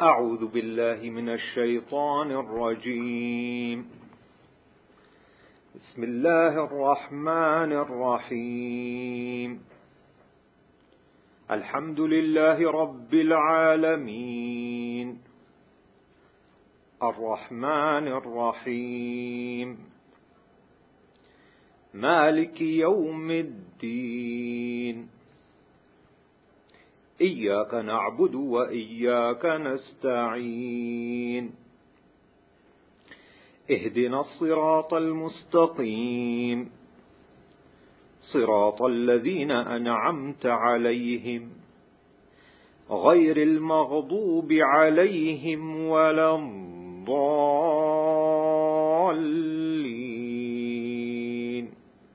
أعوذ بالله من الشيطان الرجيم. بسم الله الرحمن الرحيم. الحمد لله رب العالمين الرحمن الرحيم مالك يوم الدين إياك نعبد وإياك نستعين اهدنا الصراط المستقيم صراط الذين أنعمت عليهم غير المغضوب عليهم ولا الضالين.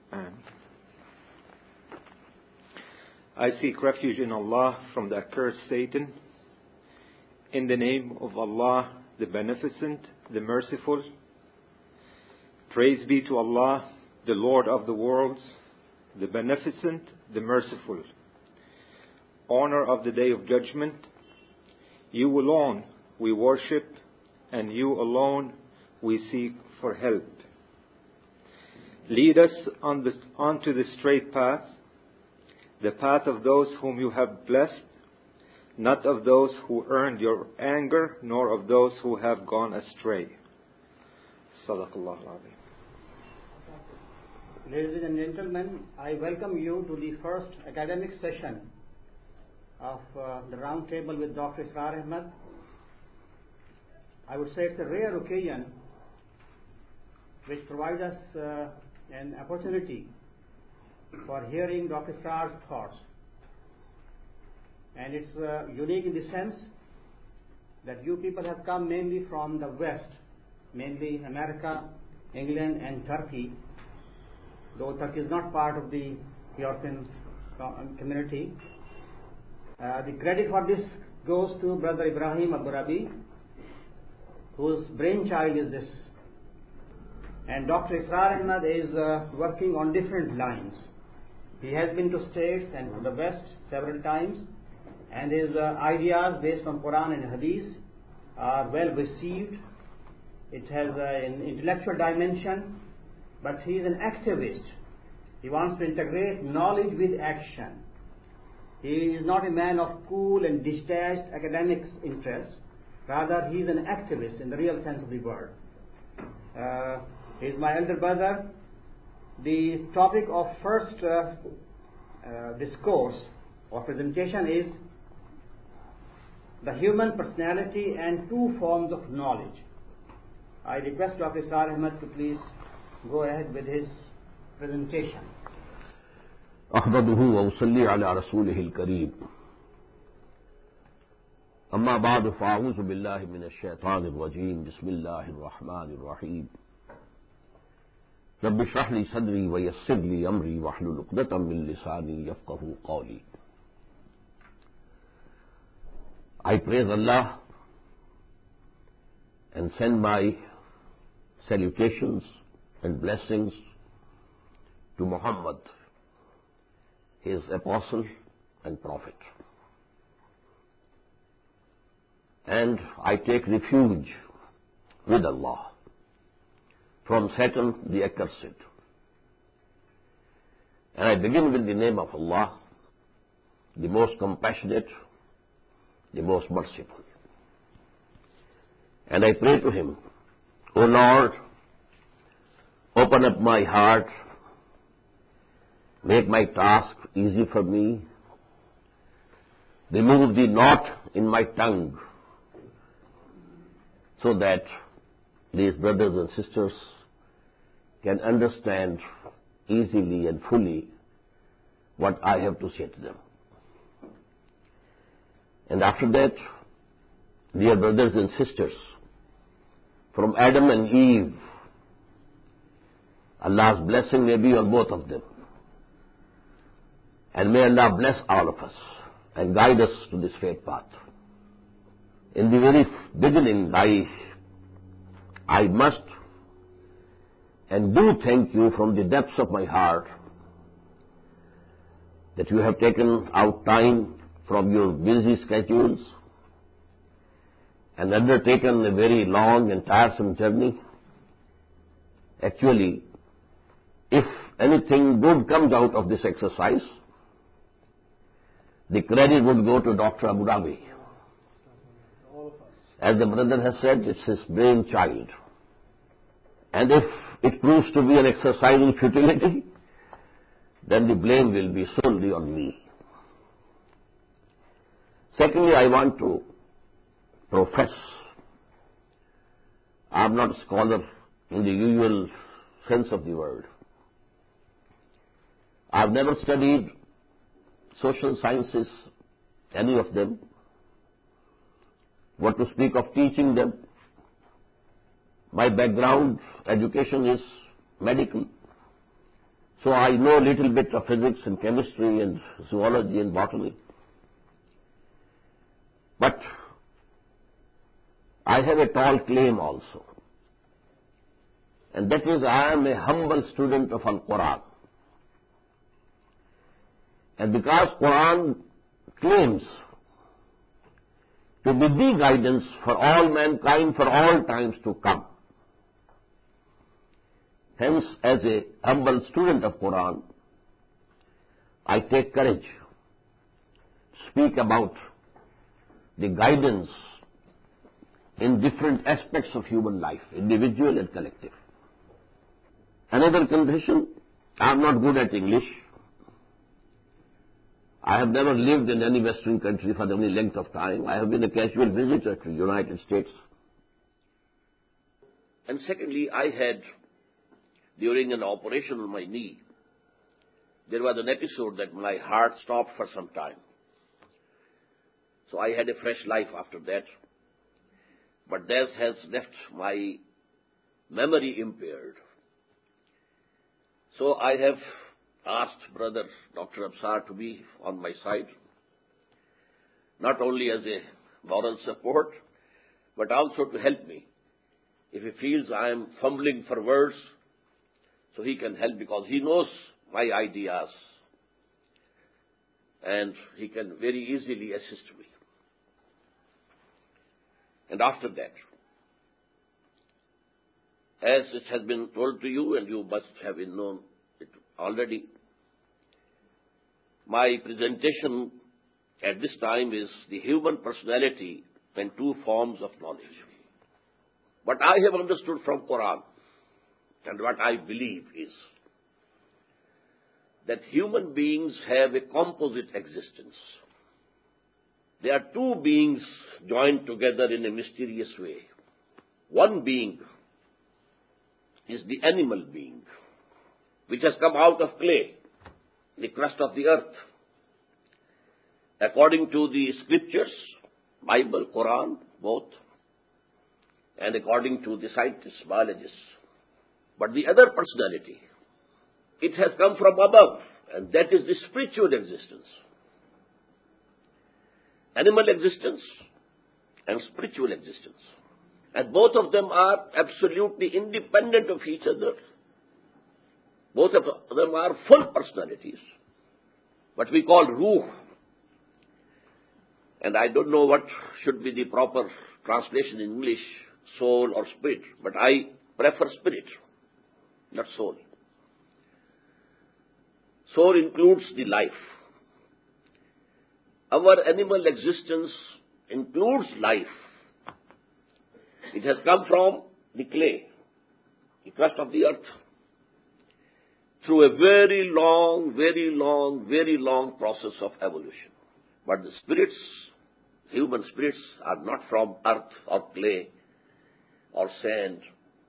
I seek refuge in Allah from the accursed Satan. In the name of Allah, the Beneficent, the Merciful. Praise be to Allah, the Lord of the worlds, the Beneficent, the Merciful. Honor of the Day of Judgment. You alone we worship, and you alone we seek for help. Lead us onto the straight path, the path of those whom you have blessed, not of those who earned your anger, nor of those who have gone astray. Sadaqallahu al-Azim. Ladies and gentlemen, I welcome you to the first academic session of the round table with Dr. Israr Ahmed. I would say it's a rare occasion which provides us an opportunity for hearing Dr. Israr's thoughts. And it's unique in the sense that you people have come mainly from the West, mainly America, England and Turkey, though Turkey is not part of the European community. The credit for this goes to Brother Ibrahim Abdurabi, whose brainchild is this. And Dr. Israr Ahmed is working on different lines. He has been to States and to the West several times, and his ideas based on Quran and Hadith are well received. It has an intellectual dimension, but he is an activist. He wants to integrate knowledge with action. He is not a man of cool and detached academic interests. Rather, he is an activist in the real sense of the word. He is my elder brother. The topic of first discourse or presentation is the human personality and two forms of knowledge. I request Dr. Israr Ahmed to please go ahead with his presentation. أحمده وأصلي على رسوله الكريم أما بعد فأعوذ بالله من الشيطان الرجيم بسم الله الرحمن الرحيم رب اشرح لي صدري ويسر لي أمري واحلل عقدة من لساني يفقهوا قولي. I praise Allah and send my salutations and blessings to Muhammad, his apostle and prophet. And I take refuge with Allah from Satan the accursed. And I begin with the name of Allah, the most compassionate, the most merciful. And I pray to Him, O Lord, open up my heart, make my task easy for me, remove the knot in my tongue, so that these brothers and sisters can understand easily and fully what I have to say to them. And after that, dear brothers and sisters, from Adam and Eve, Allah's blessing may be on both of them. And may Allah bless all of us and guide us to the straight path. In the very beginning, I must and do thank you from the depths of my heart that you have taken out time from your busy schedules and undertaken a very long and tiresome journey. Actually, if anything good comes out of this exercise, the credit would go to Dr. Abu Dhabi. As the brother has said, it's his brainchild. And if it proves to be an exercise in futility, then the blame will be solely on me. Secondly, I want to profess, I am not a scholar in the usual sense of the word. I have never studied social sciences, any of them. What to speak of teaching them? My background, education is medical. So I know a little bit of physics and chemistry and zoology and botany. But I have a tall claim also. And that is, I am a humble student of Al-Quran. And because Quran claims to be the guidance for all mankind for all times to come, hence, as a humble student of Quran, I take courage to speak about the guidance in different aspects of human life, individual and collective. Another condition, I am not good at English. I have never lived in any Western country for any length of time. I have been a casual visitor to the United States. And secondly, I had, during an operation on my knee, there was an episode that my heart stopped for some time. So I had a fresh life after that. But that has left my memory impaired. So I have asked Brother Dr. Absar to be on my side, not only as a moral support, but also to help me. If he feels I am fumbling for words, so he can help, because he knows my ideas and he can very easily assist me. And after that, as it has been told to you, and you must have known it already, my presentation at this time is the human personality in two forms of knowledge. What I have understood from Quran and what I believe is that human beings have a composite existence. They are two beings joined together in a mysterious way. One being is the animal being, which has come out of clay, the crust of the earth. According to the scriptures, Bible, Quran, both, and according to the scientists, biologists. But the other personality, it has come from above, and that is the spiritual existence. Animal existence and spiritual existence. And both of them are absolutely independent of each other. Both of them are full personalities, what we call ruh. And I don't know what should be the proper translation in English, soul or spirit, but I prefer spirit, not soul. Soul includes the life. Our animal existence includes life. It has come from the clay, the crust of the earth, through a very long process of evolution. But the spirits, human spirits, are not from earth or clay or sand.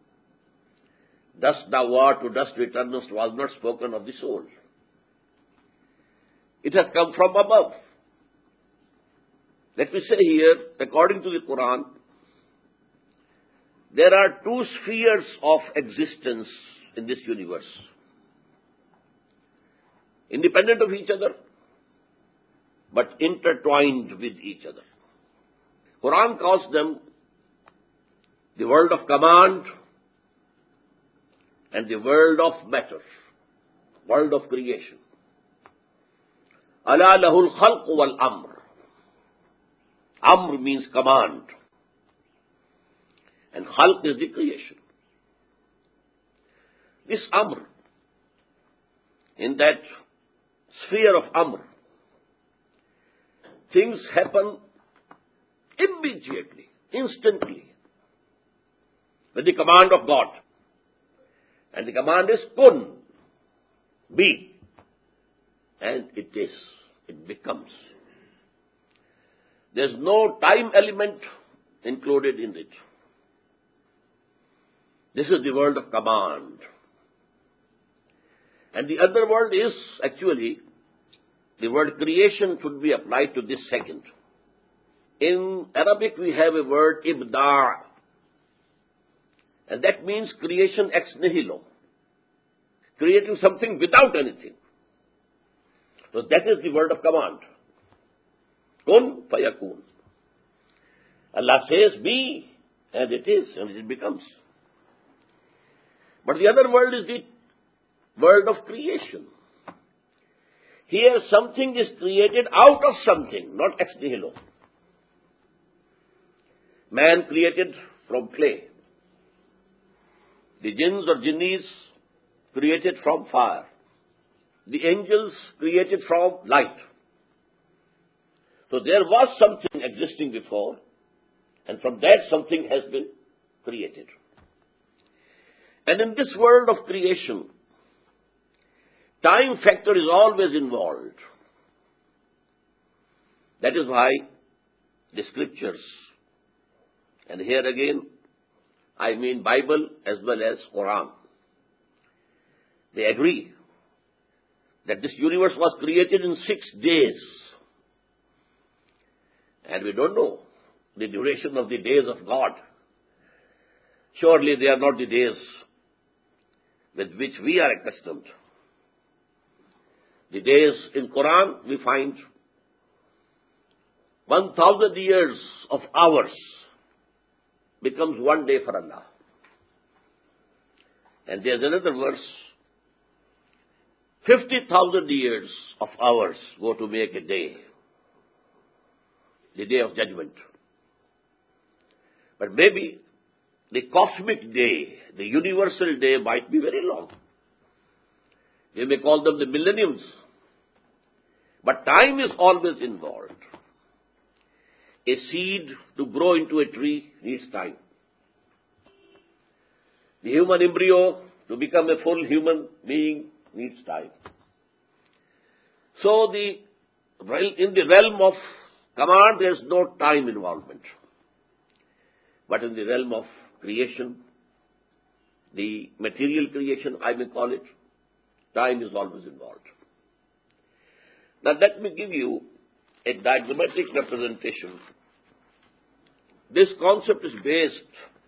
Dust thou art, to dust returnest was not spoken of the soul. It has come from above. Let me say here, according to the Quran, there are two spheres of existence in this universe, independent of each other, but intertwined with each other. Quran calls them the world of command and the world of matter, world of creation. Ala lahul khalq wal amr. Amr means command. And khalq is the creation. This amr, in that sphere of amr, things happen immediately, instantly, with the command of God. And the command is kun, be. And it is, it becomes. There's no time element included in it. This is the world of command. And the other word is actually, the word creation should be applied to this second. In Arabic we have a word ibda', and that means creation ex nihilo, creating something without anything. So that is the word of command. Kun fayakun. Allah says be, and it is, and it becomes. But the other world is the world of creation. Here something is created out of something, not ex nihilo. Man created from clay. The jinns or jinnis created from fire. The angels created from light. So there was something existing before, and from that something has been created. And in this world of creation, time factor is always involved. That is why the scriptures, and here again, I mean Bible as well as Quran, they agree that this universe was created in 6 days. And we don't know the duration of the days of God. Surely they are not the days with which we are accustomed. The days in Quran we find 1,000 years of hours becomes 1 day for Allah. And there's another verse, 50,000 years of hours go to make a day, the day of judgment. But maybe the cosmic day, the universal day might be very long. We may call them the millenniums. But time is always involved. A seed to grow into a tree needs time. The human embryo to become a full human being needs time. So in the realm of command there is no time involvement. But in the realm of creation, the material creation I may call it, time is always involved. Now let me give you a diagrammatic representation. This concept is based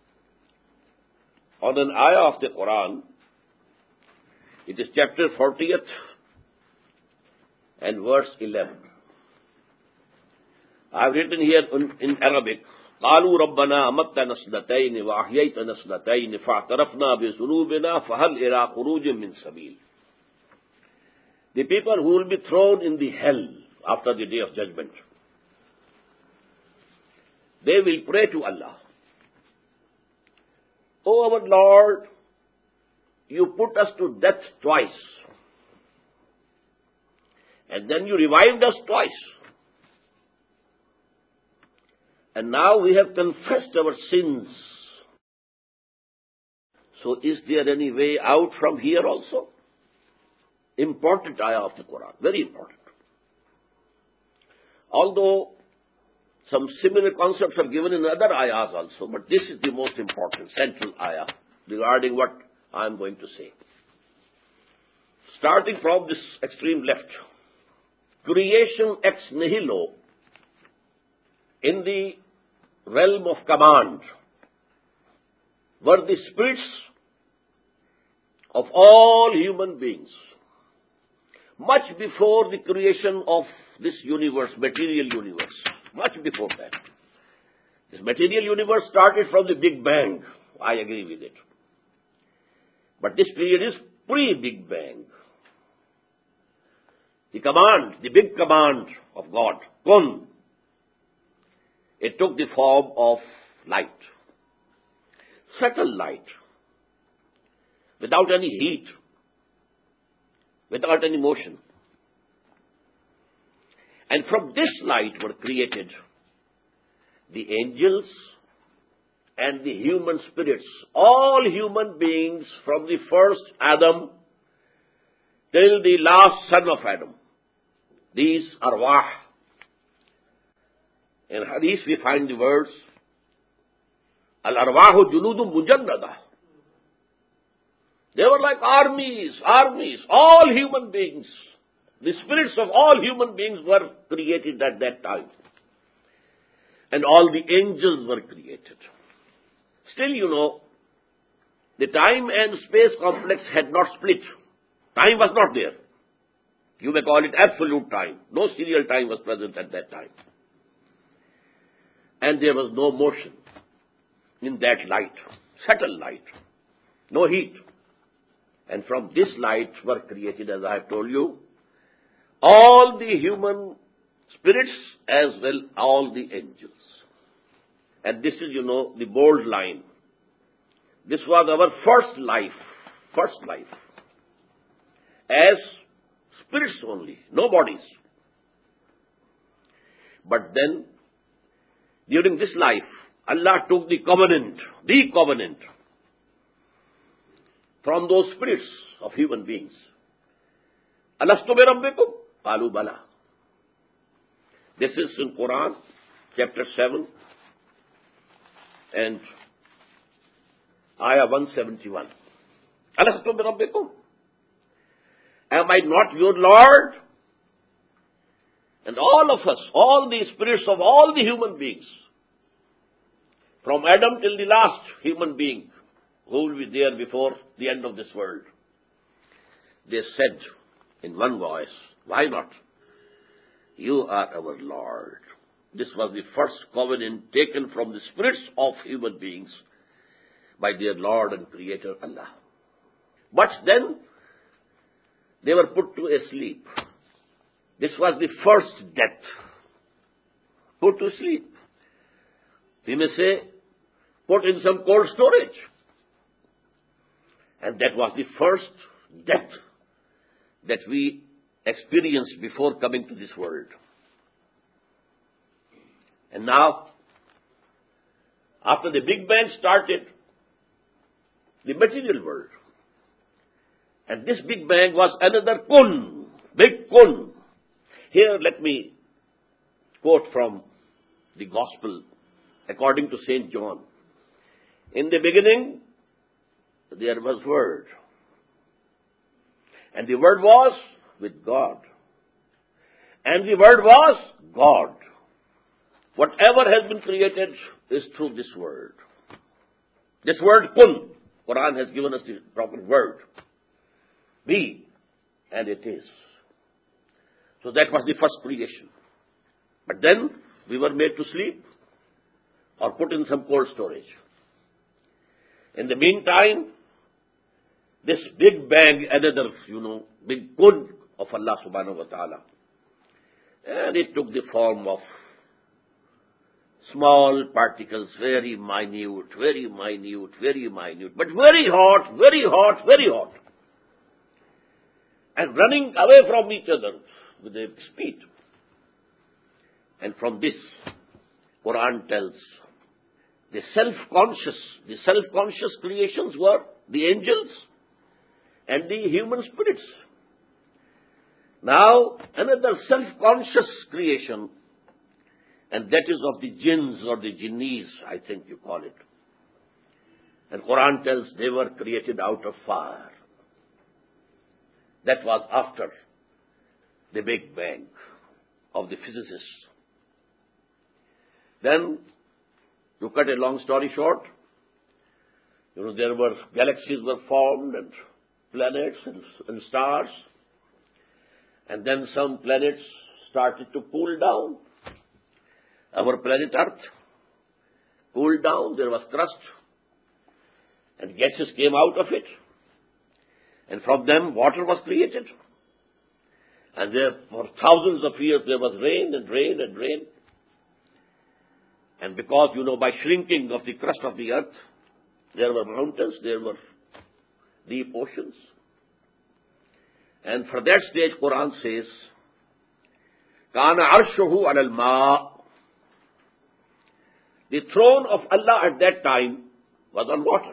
on an ayah of the Quran. It is chapter 40th and verse 11. I have written here in Arabic, قالوا ربنا أمتنا سنتين وأحييتنا سنتين فاعترفنا بذنوبنا فهل إلى خروج من سبيل. The people who will be thrown in the hell after the day of judgment, they will pray to Allah, O our Lord, you put us to death twice, and then you revived us twice, and now we have confessed our sins. So is there any way out from here also? Important ayah of the Quran, very important. Although some similar concepts are given in other ayahs also, but this is the most important, central ayah regarding what I am going to say. Starting from this extreme left, creation ex nihilo, in the realm of command, were the spirits of all human beings. Much before the creation of this universe, material universe, much before that. This material universe started from the Big Bang. I agree with it. But this period is pre-Big Bang. The command, the big command of God, kun, it took the form of light. subtle light, without any heat, without any motion. And from this light were created the angels and the human spirits, all human beings from the first Adam till the last son of Adam. These arwah. In hadith we find the words, Al-arwahu junudun mujannada. They were like armies, all human beings. The spirits of all human beings were created at that time. And all the angels were created. Still, the time and space complex had not split. Time was not there. You may call it absolute time. No serial time was present at that time. And there was no motion in that light, subtle light, no heat. And from this light were created, as I have told you, all the human spirits as well all the angels. And this is, the bold line. This was our first life, as spirits only, no bodies. But then, during this life, Allah took the covenant from those spirits of human beings. Alastu bi rabbikum? Qalu bala. This is in Quran, chapter 7, and ayah 171. Alastu bi rabbikum? Am I not your Lord? And all of us, all the spirits of all the human beings, from Adam till the last human being who will be there before the end of this world, they said in one voice, why not? You are our Lord. This was the first covenant taken from the spirits of human beings by their Lord and Creator Allah. But then they were put to sleep. This was the first death. Put to sleep. We may say, put in some cold storage. And that was the first death that we experienced before coming to this world. And now, after the Big Bang started, the material world. And this Big Bang was another kun, big kun. Here let me quote from the Gospel according to St. John. In the beginning, there was Word. And the Word was with God. And the Word was God. Whatever has been created is through this Word. This word kun, Quran has given us the proper word. Be, and it is. So that was the first creation. But then we were made to sleep or put in some cold storage. In the meantime, this Big Bang, another, big kun of Allah subhanahu wa ta'ala. And it took the form of small particles, very minute, but very hot, very hot. And running away from each other with a speed. And from this, Quran tells, the self-conscious creations were the angels and the human spirits. Now, another self-conscious creation, and that is of the jinns or the jinnis, I think you call it. And Quran tells they were created out of fire. That was after the Big Bang of the physicists. Then, to cut a long story short, there were galaxies were formed and planets and stars. And then some planets started to cool down. Our planet Earth cooled down, there was crust, and gases came out of it. And from them water was created. And there, for thousands of years, there was rain and rain and rain. And because, by shrinking of the crust of the earth, There were mountains, there were deep oceans. And for that stage, Quran says, Kana arshuhu alal ma. The throne of Allah at that time was on water.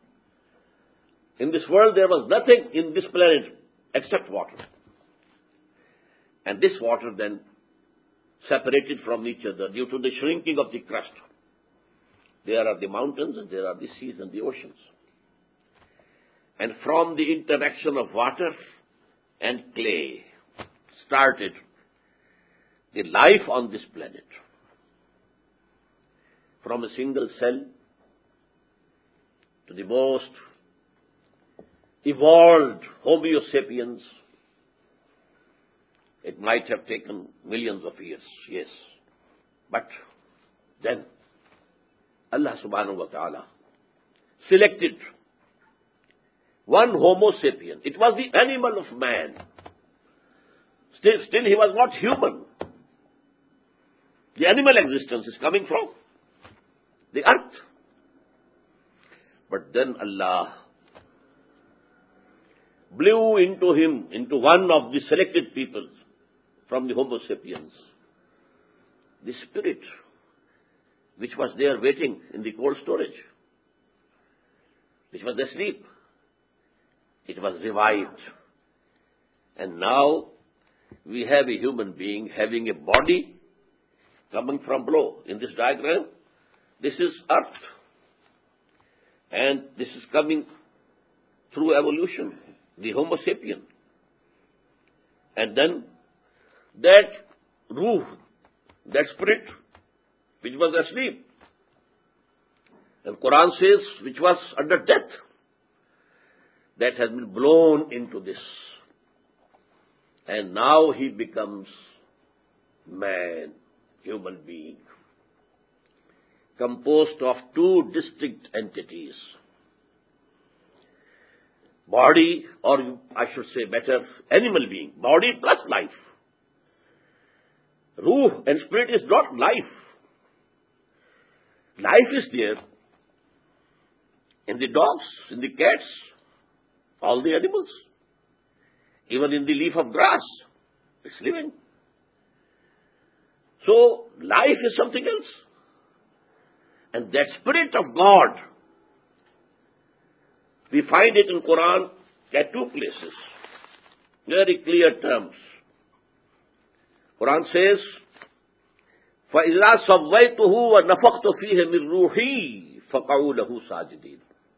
In this world, there was nothing in this planet except water. And this water then separated from each other due to the shrinking of the crust. There are the mountains and there are the seas and the oceans. And from the interaction of water and clay started the life on this planet. From a single cell to the most evolved Homo sapiens, it might have taken millions of years, yes. But then Allah subhanahu wa ta'ala selected one Homo sapien. It was the animal of man. Still he was not human. The animal existence is coming from the earth. But then Allah blew into him, into one of the selected people from the Homo sapiens, the spirit which was there waiting in the cold storage, which was asleep. It was revived. And now we have a human being having a body coming from below. In this diagram, this is earth. And this is coming through evolution, the Homo sapien. And then that ruh, that spirit, which was asleep, and Quran says, which was under death, that has been blown into this. And now he becomes man, human being, composed of two distinct entities. Body, or I should say better, animal being. Body plus life. Ruh and spirit is not life. Life is there in the dogs, in the cats, all the animals. Even in the leaf of grass, it's living. So, life is something else. And that Spirit of God, we find it in Quran at two places. Very clear terms. Quran says, فَإِذَا سَوَّيْتُهُ وَنَفَخْتُ فِيهِ مِنْ رُوحِي فَقَعُوا لَهُ سَاجِدِينَ.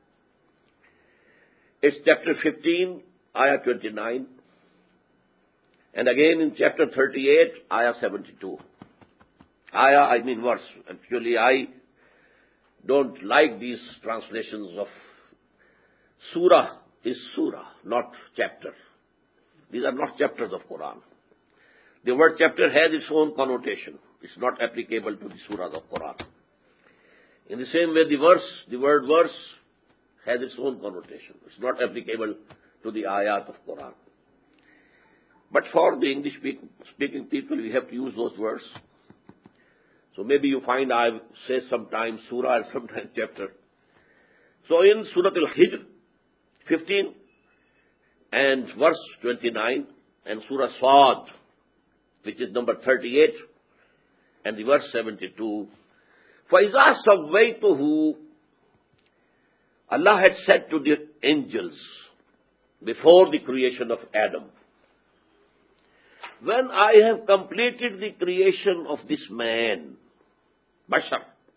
It's chapter 15, ayah 29. And again in chapter 38, ayah 72. Ayah, I mean verse. Actually, I don't like these translations of surah is surah, not chapter. These are not chapters of Quran. The word chapter has its own connotation. It's not applicable to the surahs of Quran. In the same way, the word verse has its own connotation. It's not applicable to the ayat of Quran. But for the English speaking people, we have to use those words. So maybe you find I say sometimes surah and sometimes chapter. So in Surah Al-Hijr 15 and verse 29 and Surah Sad, which is number 38 and the verse 72, فَإِذَا سَوَّيْتُهُ, Allah had said to the angels before the creation of Adam, when I have completed the creation of this man, Bashar,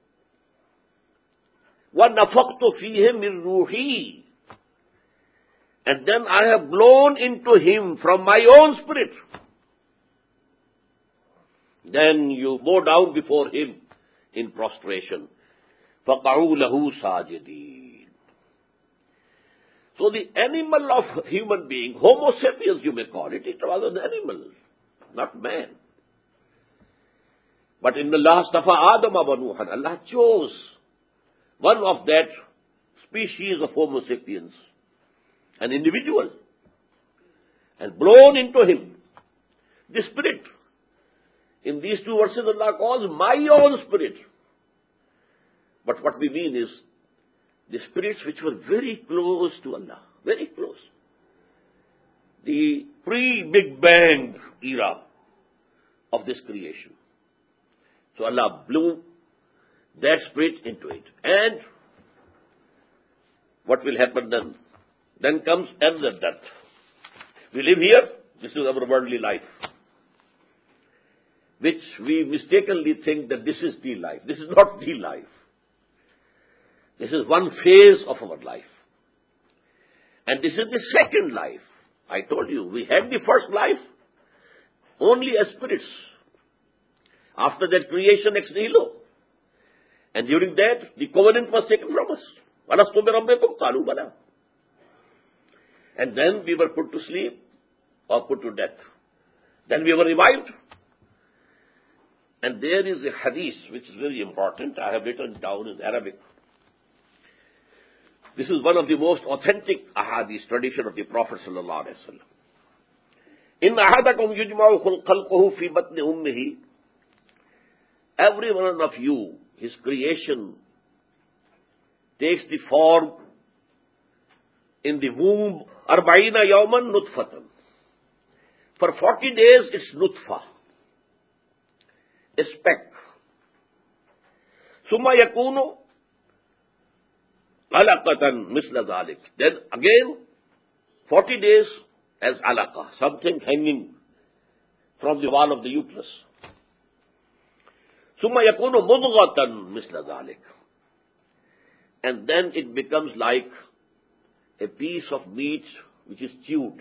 وَنَفَخْتُ فِيهِ مِنْ رُوحِي, and then I have blown into him from my own spirit, then you bow down before him in prostration. فَقَعُوا لَهُ سَاجِدِينَ. So the animal of human being, Homo sapiens you may call it, it was an animal, not man. But in the last of Adam wa Nuhan, Allah chose one of that species of Homo sapiens, an individual, and blown into him the spirit. In these two verses, Allah calls my own spirit. But what we mean is the spirits which were very close to Allah, very close. The pre-Big Bang era of this creation. So Allah blew that spirit into it. And what will happen then? Then comes another death. We live here, this is our worldly life, which we mistakenly think that this is the life. This is not the life. This is one phase of our life. And this is the second life. I told you, we had the first life only as spirits. After that, creation ex nihilo. And during that, the covenant was taken from us. Alastu bi rabbikum qalu bala. And then we were put to sleep or put to death. Then we were revived. And there is a hadith which is very important. I have written down in Arabic. This is one of the most authentic ahadith tradition of the Prophet sallallahu alaihi wasallam. In ahadakum yujma'u khalquhu fi batni ummihi. Every one of you, his creation takes the form in the womb. Arba'ina yawman nutfatan. For 40 days it's nutfa, a speck. Summa yakunu alaqatan misla zalik. Then again 40 days as alaqa, something hanging from the wall of the uterus. Summa yakunu mudghatan misla zalik. And then it becomes like a piece of meat which is chewed.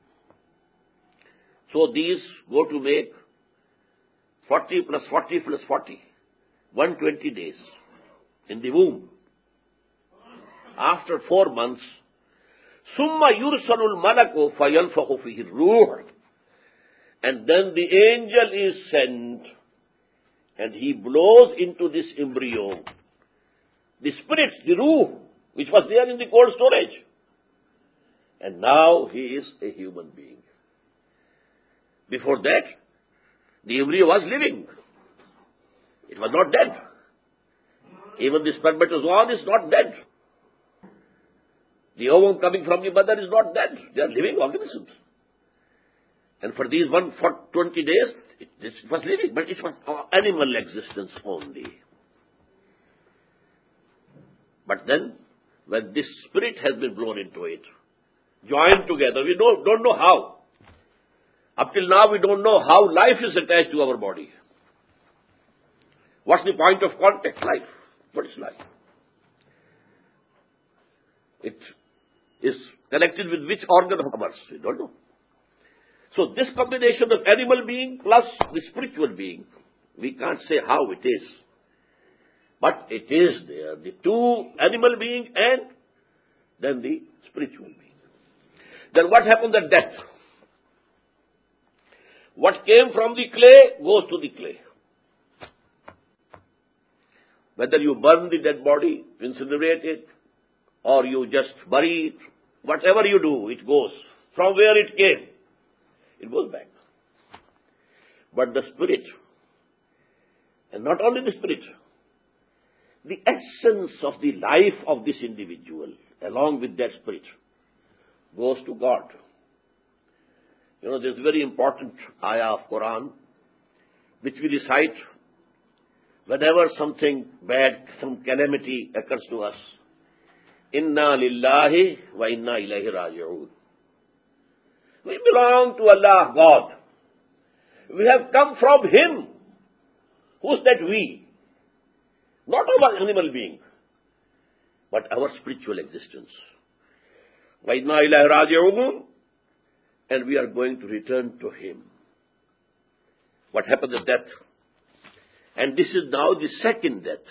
So these go to make 40 plus 40 plus 40, 120 days in the womb. After 4 months, summa yursalul malaku fayanfakhu fihi ruh. And then the angel is sent and he blows into this embryo the spirit, the ruh, which was there in the cold storage. And now he is a human being. Before that, the embryo was living. It was not dead. Even the spermatozoon is not dead. The ovum coming from the mother is not dead. They are living organisms. And for these 120 days, it was living, but it was animal existence only. But then, when this spirit has been blown into it, joined together, we don't know how. Up till now, we don't know how life is attached to our body. What's the point of contact? Life. What is life? It is connected with which organ of ours? We don't know. So this combination of animal being plus the spiritual being, we can't say how it is. But it is there. The two animal being and then the spiritual being. Then what happens at death? What came from the clay goes to the clay. Whether you burn the dead body, incinerate it, or you just bury it, whatever you do, it goes. From where it came, it goes back. But the spirit, and not only the spirit, the essence of the life of this individual, along with that spirit, goes to God. You know, there's a very important ayah of Quran, which we recite whenever something bad, some calamity occurs to us. Inna lillahi wa inna ilayhi raji'un. We belong to Allah, God. We have come from Him. Who's that we? Not our animal being, but our spiritual existence. Wa inna ilayhi raji'un. And we are going to return to Him. What happened at death? And this is now the second death.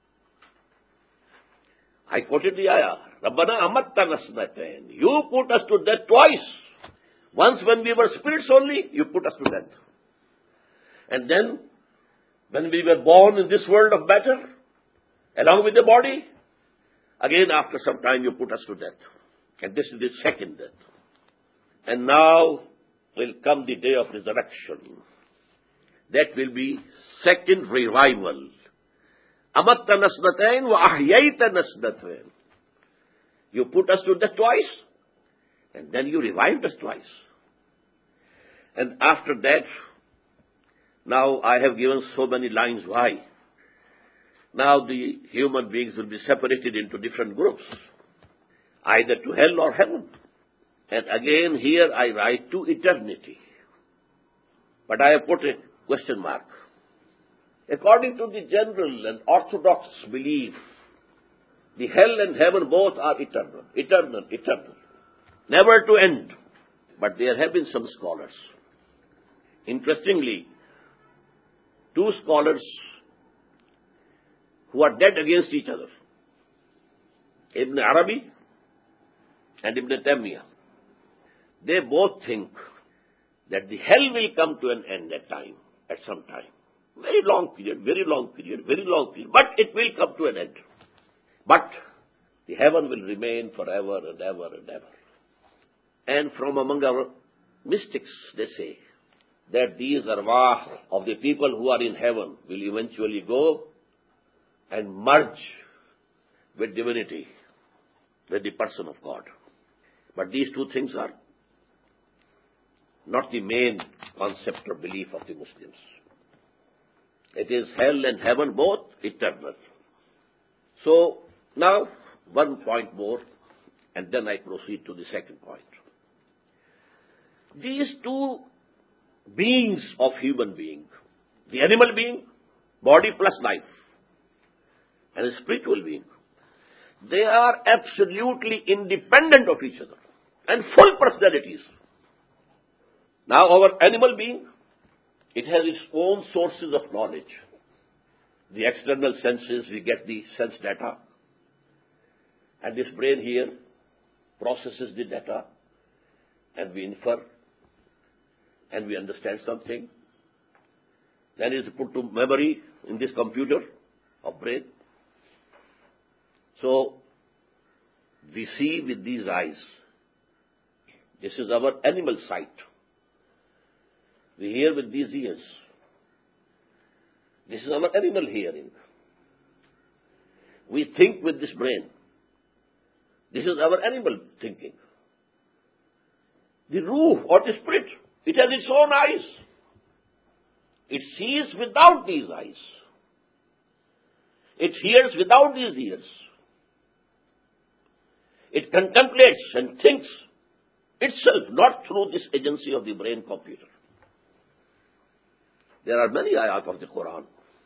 I quoted the ayah. Rabbana amatta nasnatayn. You put us to death twice. Once when we were spirits only, you put us to death. And then, when we were born in this world of matter, along with the body, again after some time you put us to death. And this is the second death. And now will come the day of resurrection. That will be second revival. Amatta nasnatayn wa ahyayta nasnatayn. You put us to death twice, and then you revived us twice. And after that, now I have given so many lines why. Now the human beings will be separated into different groups, either to hell or heaven. And again here I write to eternity. But I have put a question mark. According to the general and orthodox belief, the hell and heaven both are eternal, eternal, eternal, never to end. But there have been some scholars. Interestingly, two scholars who are dead against each other, Ibn Arabi and Ibn Taymiyyah, they both think that the hell will come to an end at some time. Very long period, very long period, very long period, but it will come to an end. But the heaven will remain forever and ever and ever. And from among our mystics, they say that these arwah of the people who are in heaven will eventually go and merge with divinity, with the person of God. But these two things are not the main concept or belief of the Muslims. It is hell and heaven both eternal. So now one point more, and then I proceed to the second point. These two beings of human being, the animal being, body plus life, and a spiritual being, they are absolutely independent of each other and full personalities. Now our animal being, it has its own sources of knowledge. The external senses, we get the sense data, and this brain here processes the data, and we infer, and we understand something. Then it is put to memory in this computer of brain. So we see with these eyes. This is our animal sight. We hear with these ears. This is our animal hearing. We think with this brain. This is our animal thinking. The ruh or the spirit, it has its own eyes. It sees without these eyes. It hears without these ears. It contemplates and thinks itself, not through this agency of the brain computer. There are many ayat of the Quran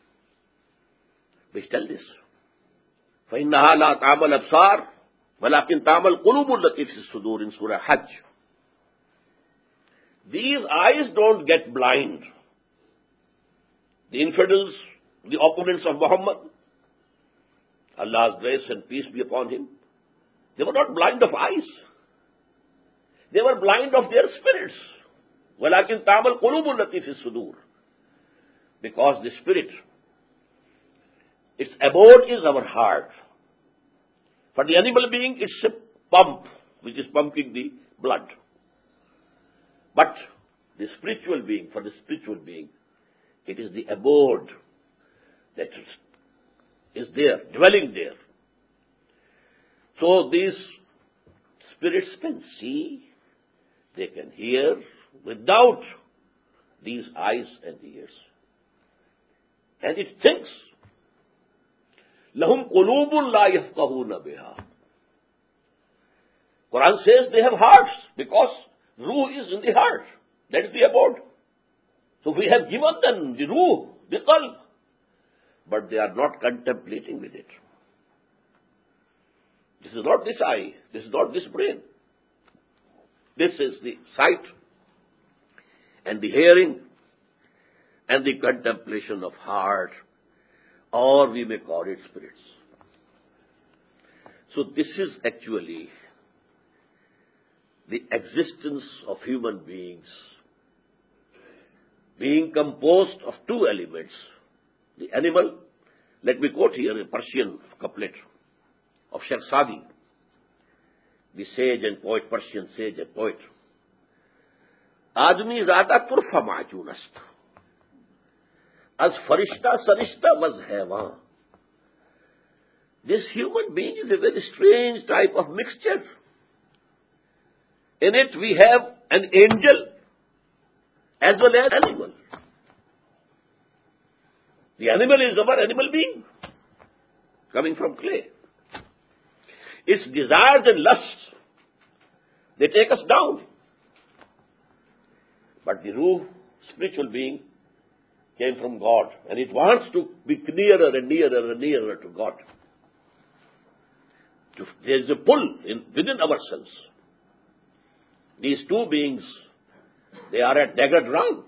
which tell this. فَإِنَّهَا لَا تَعْمَلْ أَبْصَارُ وَلَكِنْ تَعْمَلْ قُلُوبُ الَّتِي فِي الصُّدُورِ in Surah Hajj. These eyes don't get blind. The infidels, the opponents of Muhammad, Allah's grace and peace be upon him, they were not blind of eyes. They were blind of their spirits. وَلَكِنْ تَعْمَلْ قُلُوبُ الَّتِي فِي الصُّدُورِ. Because the spirit, its abode is our heart. For the animal being, it's a pump which is pumping the blood. But the spiritual being, for the spiritual being, it is the abode that is there, dwelling there. So these spirits can see, they can hear without these eyes and ears. And it thinks. لَهُمْ قُلُوبٌ لَا يَفْقَهُونَ بِهَا. Quran says they have hearts because ruh is in the heart. That is the abode. So we have given them the ruh, the qalb. But they are not contemplating with it. This is not this eye. This is not this brain. This is the sight and the hearing and the contemplation of heart, or we may call it spirits. So this is actually the existence of human beings being composed of two elements. The animal, let me quote here a Persian couplet of Sheikh Sadi, the sage and poet, Persian sage and poet. Admi zada turfa ma'junast, az farishta sarishta waz haywan. this human being is a very strange type of mixture. In it we have an angel as well as animal. The animal is our animal being, coming from clay. Its desires and lusts, they take us down. But the Ruh, spiritual being, came from God, and it wants to be nearer and nearer and nearer to God. There is a pull within ourselves. These two beings, they are at dagger ground.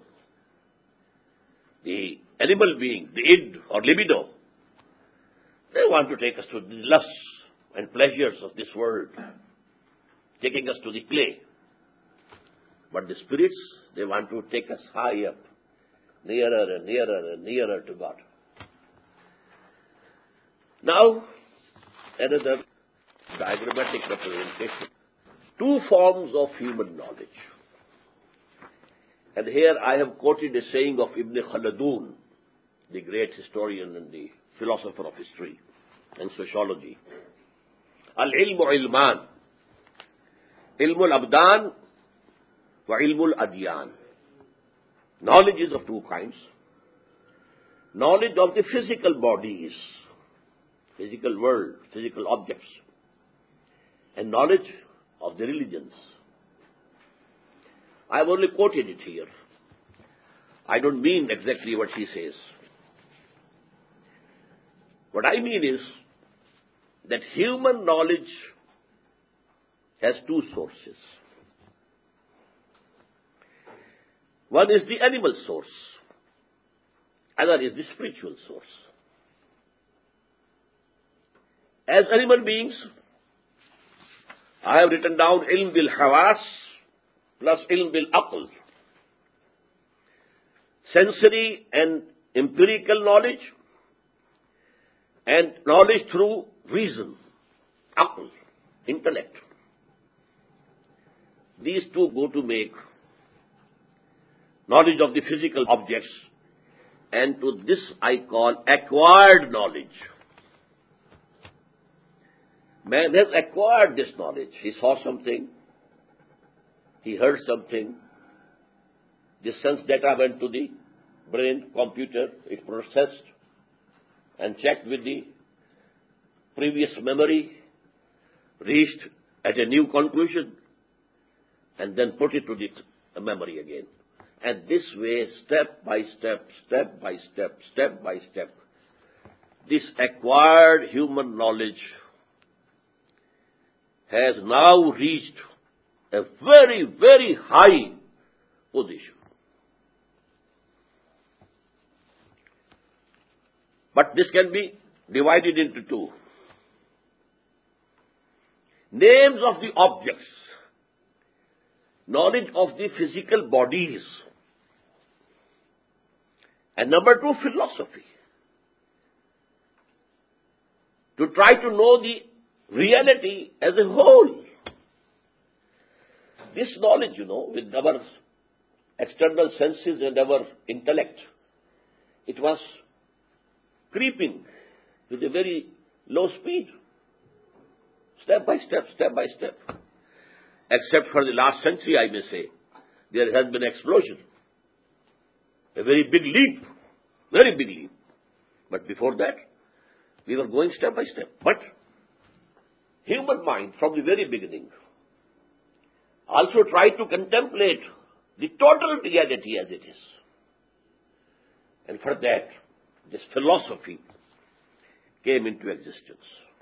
The animal being, the id or libido, they want to take us to the lusts and pleasures of this world, taking us to the clay. But the spirits, they want to take us high up, nearer and nearer and nearer to God. Now, another diagrammatic representation. Two forms of human knowledge. And here I have quoted a saying of Ibn Khaldun, the great historian and the philosopher of history and sociology. Al-ilmu ilman. Ilmul abdan wa ilmul adyan. Knowledge is of two kinds. Knowledge of the physical bodies, physical world, physical objects, and knowledge of the religions. I have only quoted it here. I don't mean exactly what she says. What I mean is that human knowledge has two sources. One is the animal source, other is the spiritual source. As animal beings, I have written down ilm bil hawas plus ilm bil aql. Sensory and empirical knowledge and knowledge through reason, aql, intellect. These two go to make knowledge of the physical objects, and to this I call acquired knowledge. Man has acquired this knowledge. He saw something, he heard something, this sense data went to the brain, computer, it processed and checked with the previous memory, reached at a new conclusion, and then put it to the memory again. And this way, step by step, step by step, step by step, this acquired human knowledge has now reached a very, very high position. But this can be divided into two. Names of the objects, knowledge of the physical bodies, and number two, philosophy. To try to know the reality as a whole. This knowledge, with our external senses and our intellect, it was creeping with a very low speed, step by step, step by step. Except for the last century, I may say, there has been an explosion, a very big leap, very big leap. But before that, we were going step by step. But human mind, from the very beginning, also tried to contemplate the total reality as it is. And for that, this philosophy came into existence.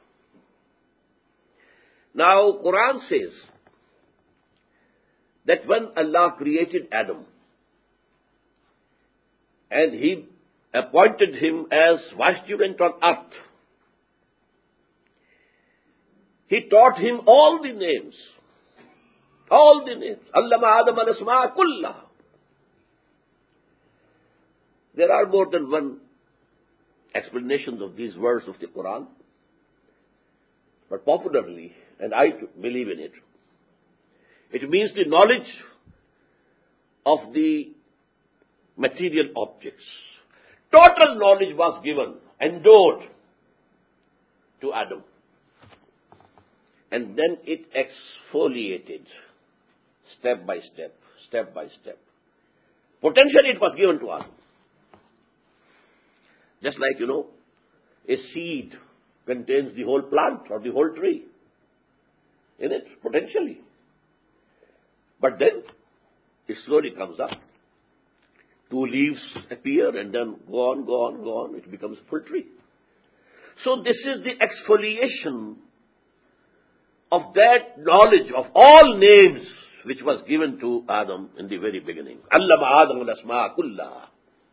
Now, Quran says that when Allah created Adam and He appointed him as vicegerent on earth, He taught him all the names. All the names. Allama Adam al-asma'a kullaha. There are more than one explanations of these words of the Quran. But popularly, and I believe in it, it means the knowledge of the material objects. Total knowledge was given, endowed to Adam. And then it exfoliated, step by step, step by step. Potentially it was given to Adam. Just like, a seed contains the whole plant or the whole tree in it, potentially. But then it slowly comes up. 2 leaves appear and then go on, it becomes a full tree. So this is the exfoliation of that knowledge of all names which was given to Adam in the very beginning. Allama Adam al-asma kullaha.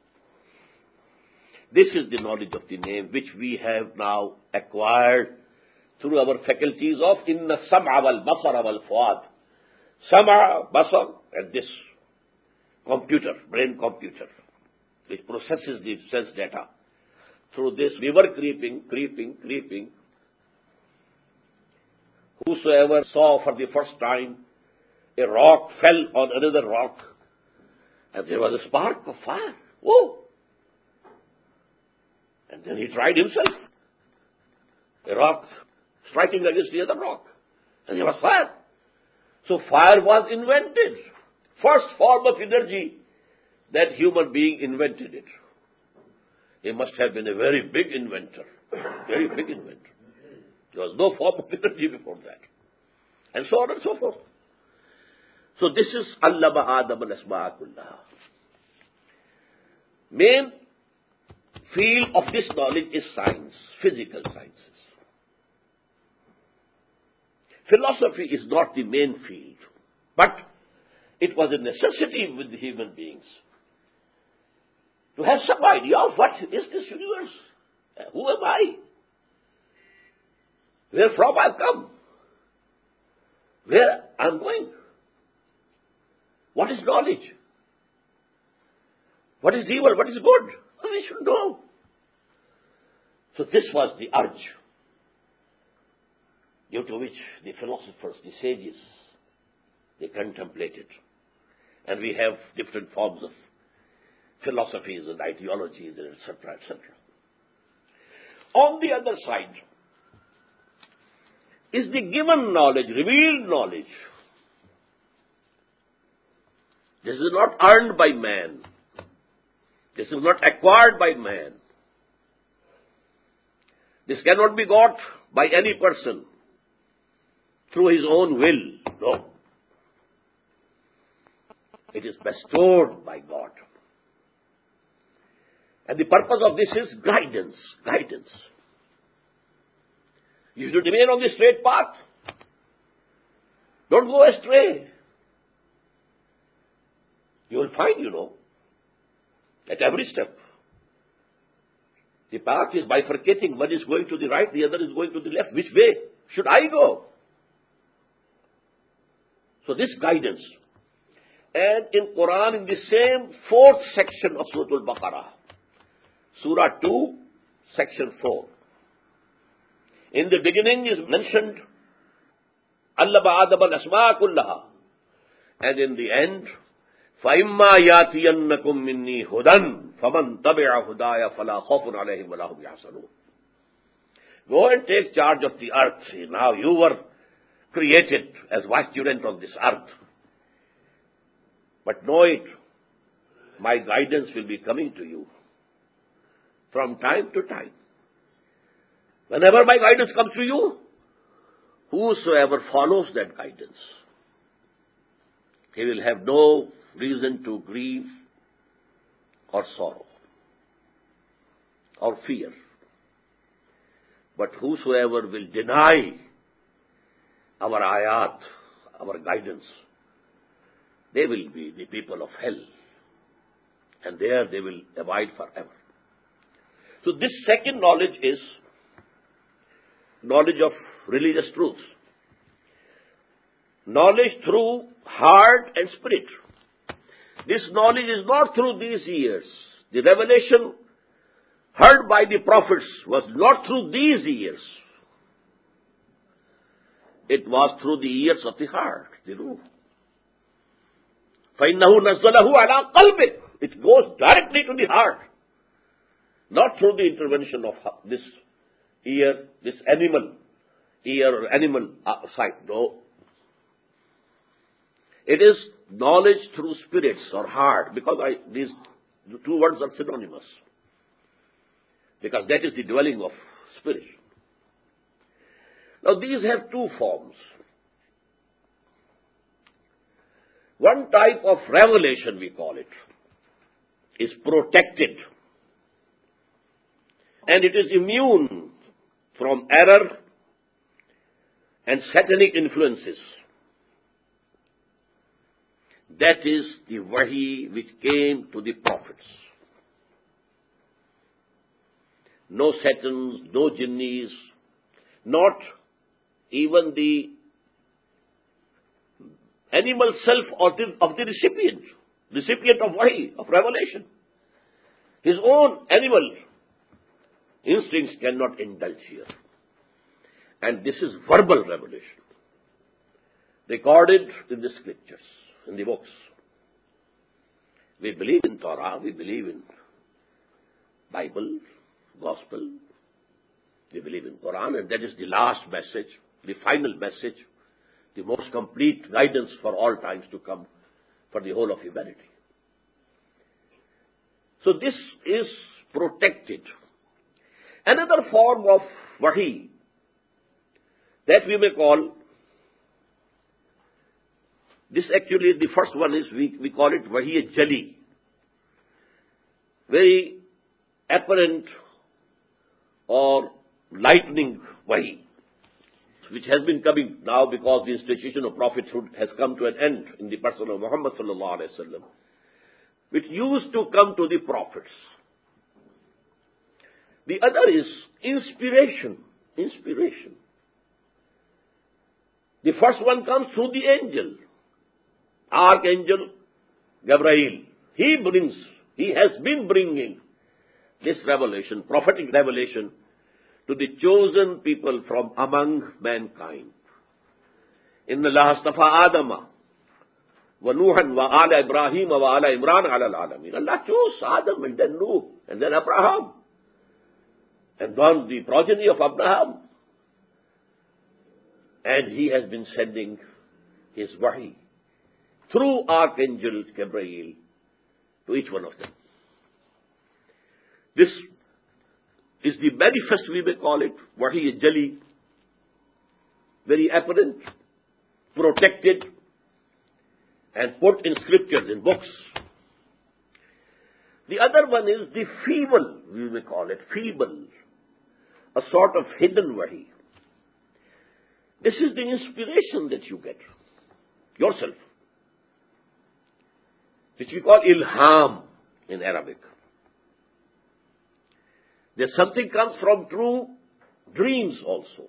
This is the knowledge of the name which we have now acquired through our faculties of inna sam'a wal basara wal fuad. Sam'a, basar, and this computer, brain computer, which processes the sense data. Through this we were creeping. Whosoever saw for the first time a rock fell on another rock, and there was a spark of fire. Whoa! And then he tried himself. A rock striking against the other rock. And there was fire. So fire was invented. First form of energy that human being invented it. He must have been a very big inventor. Very big inventor. There was no form of energy before that. And so on and so forth. So this is Allama Adam al-asma'a kullaha. Main field of this knowledge is science, physical sciences. Philosophy is not the main field, but it was a necessity with the human beings to have some idea of what is this universe. Who am I? Where from I've come? Where I'm going? What is knowledge? What is evil? What is good? We should know. So this was the urge due to which the philosophers, the sages, they contemplated. And we have different forms of philosophies and ideologies and etc., etc. On the other side is the given knowledge, revealed knowledge. This is not earned by man. This is not acquired by man. This cannot be got by any person through his own will. No. It is bestowed by God. And the purpose of this is guidance. Guidance. You should remain on the straight path. Don't go astray. You will find, at every step, the path is bifurcating. One is going to the right, the other is going to the left. Which way should I go? So this guidance. And in Quran, in the same 4th section of Surah Al-Baqarah, Surah 2, section 4. In the beginning is mentioned, Allama Adam al-asma'a kullaha. And in the end, فَإِمَّا يَاتِيَنَّكُم مِّنِّي هُدًى فَمَن تَبِعَ هُدَايَ فَلَا خَوْفٌ عَلَيْهِمْ وَلَا هُمْ يَحْزَنُونَ. Go and take charge of the earth. Now you were created as vicegerent of this earth. But know it, my guidance will be coming to you from time to time. Whenever my guidance comes to you, whosoever follows that guidance, he will have no reason to grieve or sorrow or fear. But whosoever will deny our ayat, our guidance, they will be the people of hell. And there they will abide forever. So this second knowledge is knowledge of religious truths. Knowledge through heart and spirit. This knowledge is not through these ears. The revelation heard by the prophets was not through these ears. It was through the ears of the heart, the ruh. فَإِنَّهُ نَزَّلَهُ عَلَىٰ قَلْبِكَ. It goes directly to the heart. Not through the intervention of this ear, this animal, ear or animal sight. No. It is knowledge through spirits or heart, because these two words are synonymous. Because that is the dwelling of spirit. Now these have two forms. One type of revelation, we call it, is protected. And it is immune from error and satanic influences. That is the wahi which came to the prophets. No satans, no jinnis, not even the animal self of the recipient of wahi, of revelation. His own animal instincts cannot indulge here. And this is verbal revelation, recorded in the scriptures, in the books. We believe in Torah, we believe in Bible, Gospel, we believe in Quran, and that is the last message, the final message, the most complete guidance for all times to come for the whole of humanity. So this is protected. Another form of wahi that we may call, this actually, the first one is, we call it wahi jali, very apparent or lightning wahi, which has been coming now because the institution of prophethood has come to an end in the person of Muhammad sallallahu alaihi wasallam, which used to come to the prophets. The other is inspiration. Inspiration. The first one comes through the angel, Archangel Gabriel. He has been bringing this revelation, prophetic revelation, to the chosen people from among mankind. Inna Allah astafa Adama wa Nuhan wa ala Ibrahim wa ala Imran ala al-alamin. Allah chose Adam and then Nuh and then Abraham and then the progeny of Abraham. And he has been sending his wahi through Archangel Gabriel to each one of them. This is the manifest, we may call it, wahi jali, very apparent, protected, and put in scriptures, in books. The other one is the feeble, we may call it, feeble, a sort of hidden wahi. This is the inspiration that you get yourself, which we call ilham in Arabic. There's something comes from true dreams also.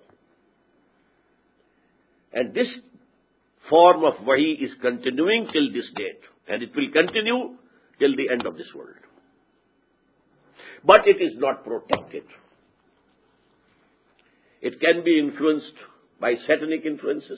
And this form of wahi is continuing till this date, and it will continue till the end of this world. But it is not protected. It can be influenced by satanic influences.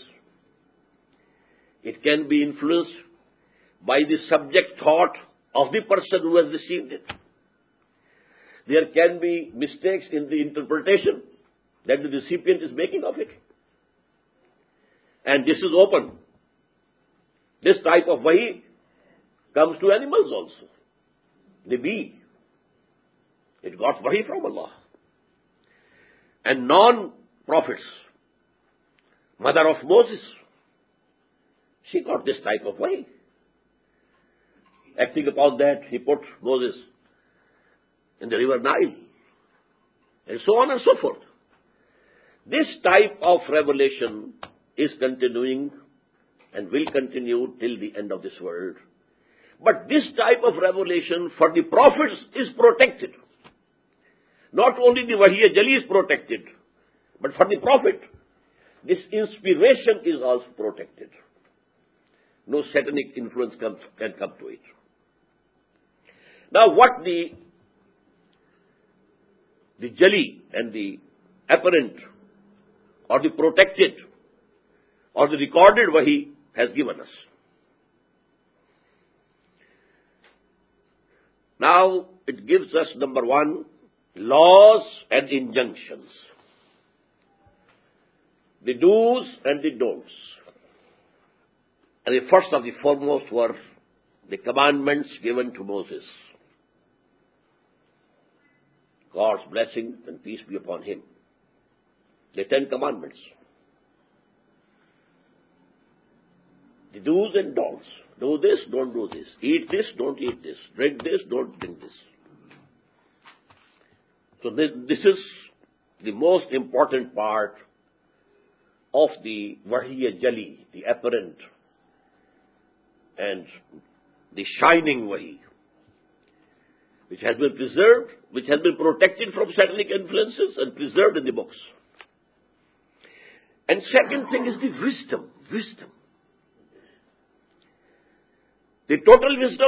It can be influenced by the subject thought of the person who has received it. There can be mistakes in the interpretation that the recipient is making of it. And this is open. This type of wahi comes to animals also. The bee, it got wahi from Allah. And non-prophets, mother of Moses, she got this type of wahi. Acting upon that, he put Moses in the river Nile, and so on and so forth. This type of revelation is continuing and will continue till the end of this world. But this type of revelation for the prophets is protected. Not only the wahi jali is protected, but for the prophet, this inspiration is also protected. No satanic influence can come to it. Now what the jali and the apparent or the protected or the recorded wahi has given us. Now it gives us, number one, laws and injunctions. the do's and the don'ts. And the first of the foremost were the commandments given to Moses. God's blessing and peace be upon him. The 10 Commandments. The do's and don'ts. Do this, don't do this. Eat this, don't eat this. Drink this, don't drink this. So this is the most important part of the Wahi-e-Jali, the apparent and the shining Wahi, which has been preserved, which has been protected from satanic influences and preserved in the books. And second thing is the wisdom. Wisdom. The total wisdom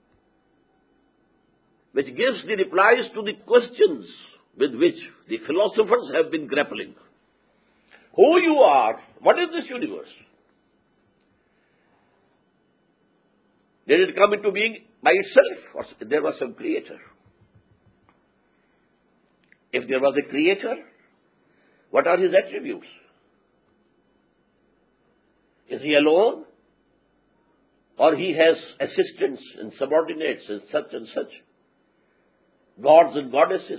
which gives the replies to the questions with which the philosophers have been grappling. Who you are? What is this universe? Did it come into being by itself, or there was some creator? If there was a creator, what are his attributes? Is he alone? Or he has assistants and subordinates and such, gods and goddesses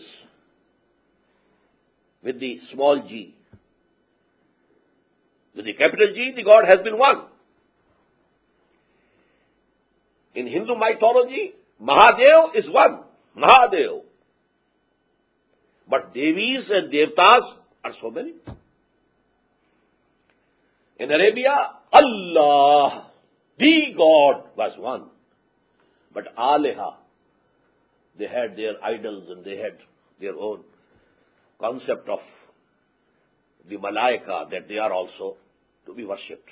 with the small g. With the capital G, the God has been one. In Hindu mythology, Mahadev is one. Mahadev. But Devis and Devtas are so many. In Arabia, Allah, the God, was one. But Aleha, they had their idols and they had their own concept of the Malaika, that they are also to be worshipped.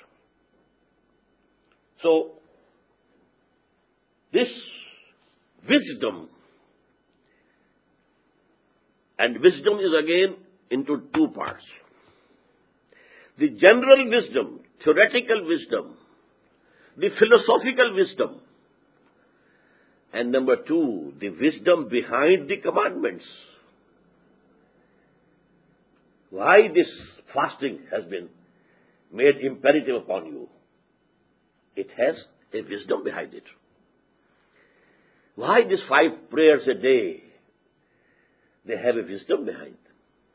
So, this wisdom, and wisdom is again into two parts. The general wisdom, theoretical wisdom, the philosophical wisdom, and number two, the wisdom behind the commandments. Why this fasting has been made imperative upon you? It has a wisdom behind it. Why these 5 prayers a day? They have a wisdom behind them.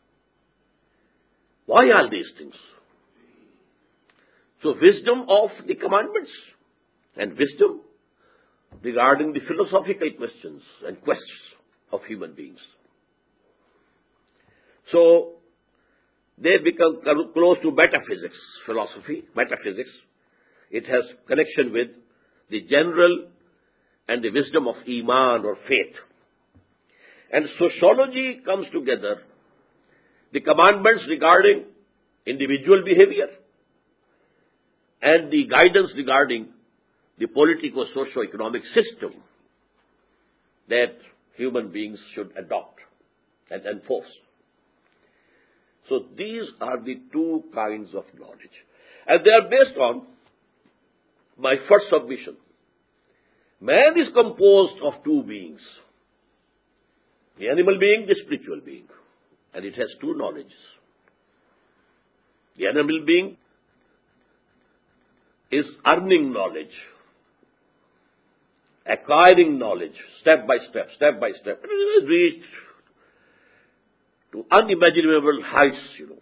Why all these things? So wisdom of the commandments and wisdom regarding the philosophical questions and quests of human beings. So they become close to metaphysics, philosophy, metaphysics. It has connection with the general and the wisdom of Iman or faith. And sociology comes together, the commandments regarding individual behavior and the guidance regarding the politico-socio-economic system that human beings should adopt and enforce. So these are the 2 kinds of knowledge. And they are based on my first submission. Man is composed of 2 beings. The animal being, the spiritual being. And it has 2 knowledges. The animal being is earning knowledge, acquiring knowledge, step by step. It has reached to unimaginable heights,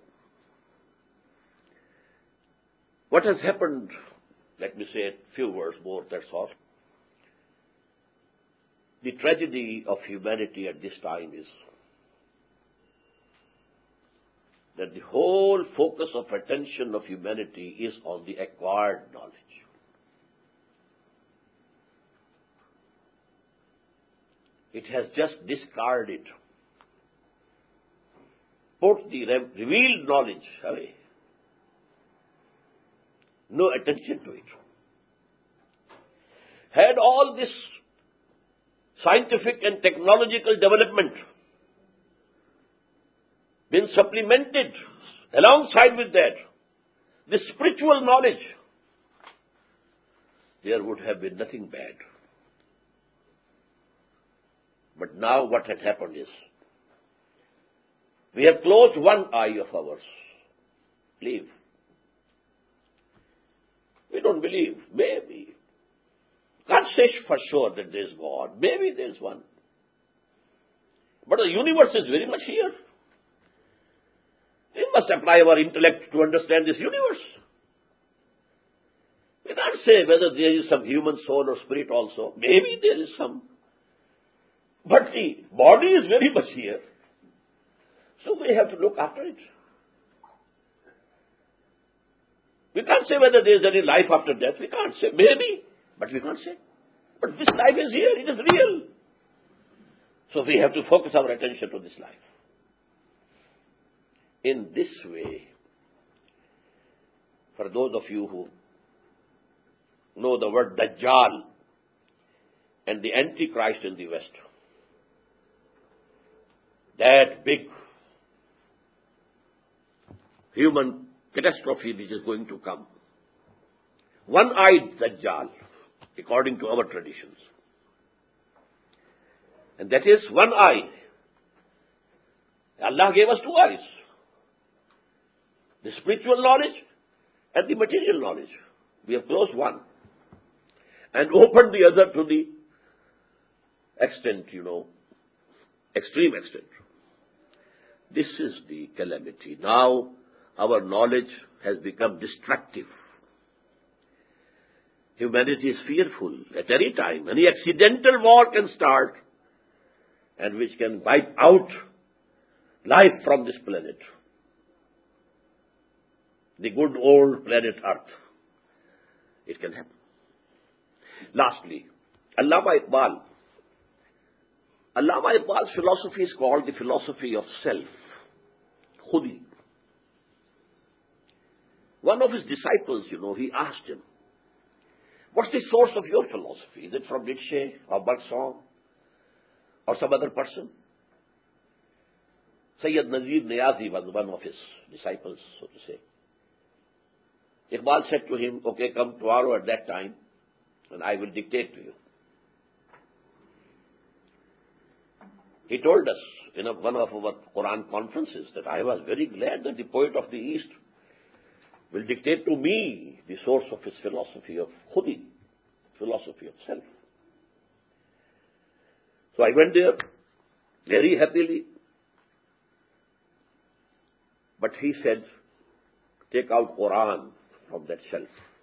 What has happened, let me say a few words more, that's all. The tragedy of humanity at this time is that the whole focus of attention of humanity is on the acquired knowledge. It has just discarded, put the revealed knowledge away. No attention to it. Had all this scientific and technological development been supplemented alongside with that, the spiritual knowledge, there would have been nothing bad. But now what had happened is, we have closed one eye of ours. Leave. don't believe. Maybe. Can't say for sure that there is God. Maybe there is one. But the universe is very much here. We must apply our intellect to understand this universe. We can't say whether there is some human soul or spirit also. Maybe there is some. But the body is very much here. So we have to look after it. We can't say whether there is any life after death. We can't say. Maybe. But we can't say. But this life is here. It is real. So we have to focus our attention to this life. In this way, for those of you who know the word Dajjal and the Antichrist in the West, that big human catastrophe which is going to come, one-eyed Dajjal, according to our traditions. And that is one eye. Allah gave us two eyes. The spiritual knowledge and the material knowledge. We have closed one and opened the other to the extent, extreme extent. This is the calamity. Now our knowledge has become destructive. Humanity is fearful at any time. Any accidental war can start and which can wipe out life from this planet. The good old planet Earth. It can happen. Lastly, Allama Iqbal's philosophy is called the philosophy of self. Khudi. One of his disciples, he asked him, what's the source of your philosophy? Is it from Nietzsche or Bergson or some other person? Sayyid Nazir Niazi was one of his disciples, so to say. Iqbal said to him, okay, come tomorrow at that time and I will dictate to you. He told us in one of our Quran conferences that I was very glad that the poet of the East will dictate to me the source of his philosophy of Khudi, philosophy of self. So I went there very happily. But he said, take out Quran from that shelf.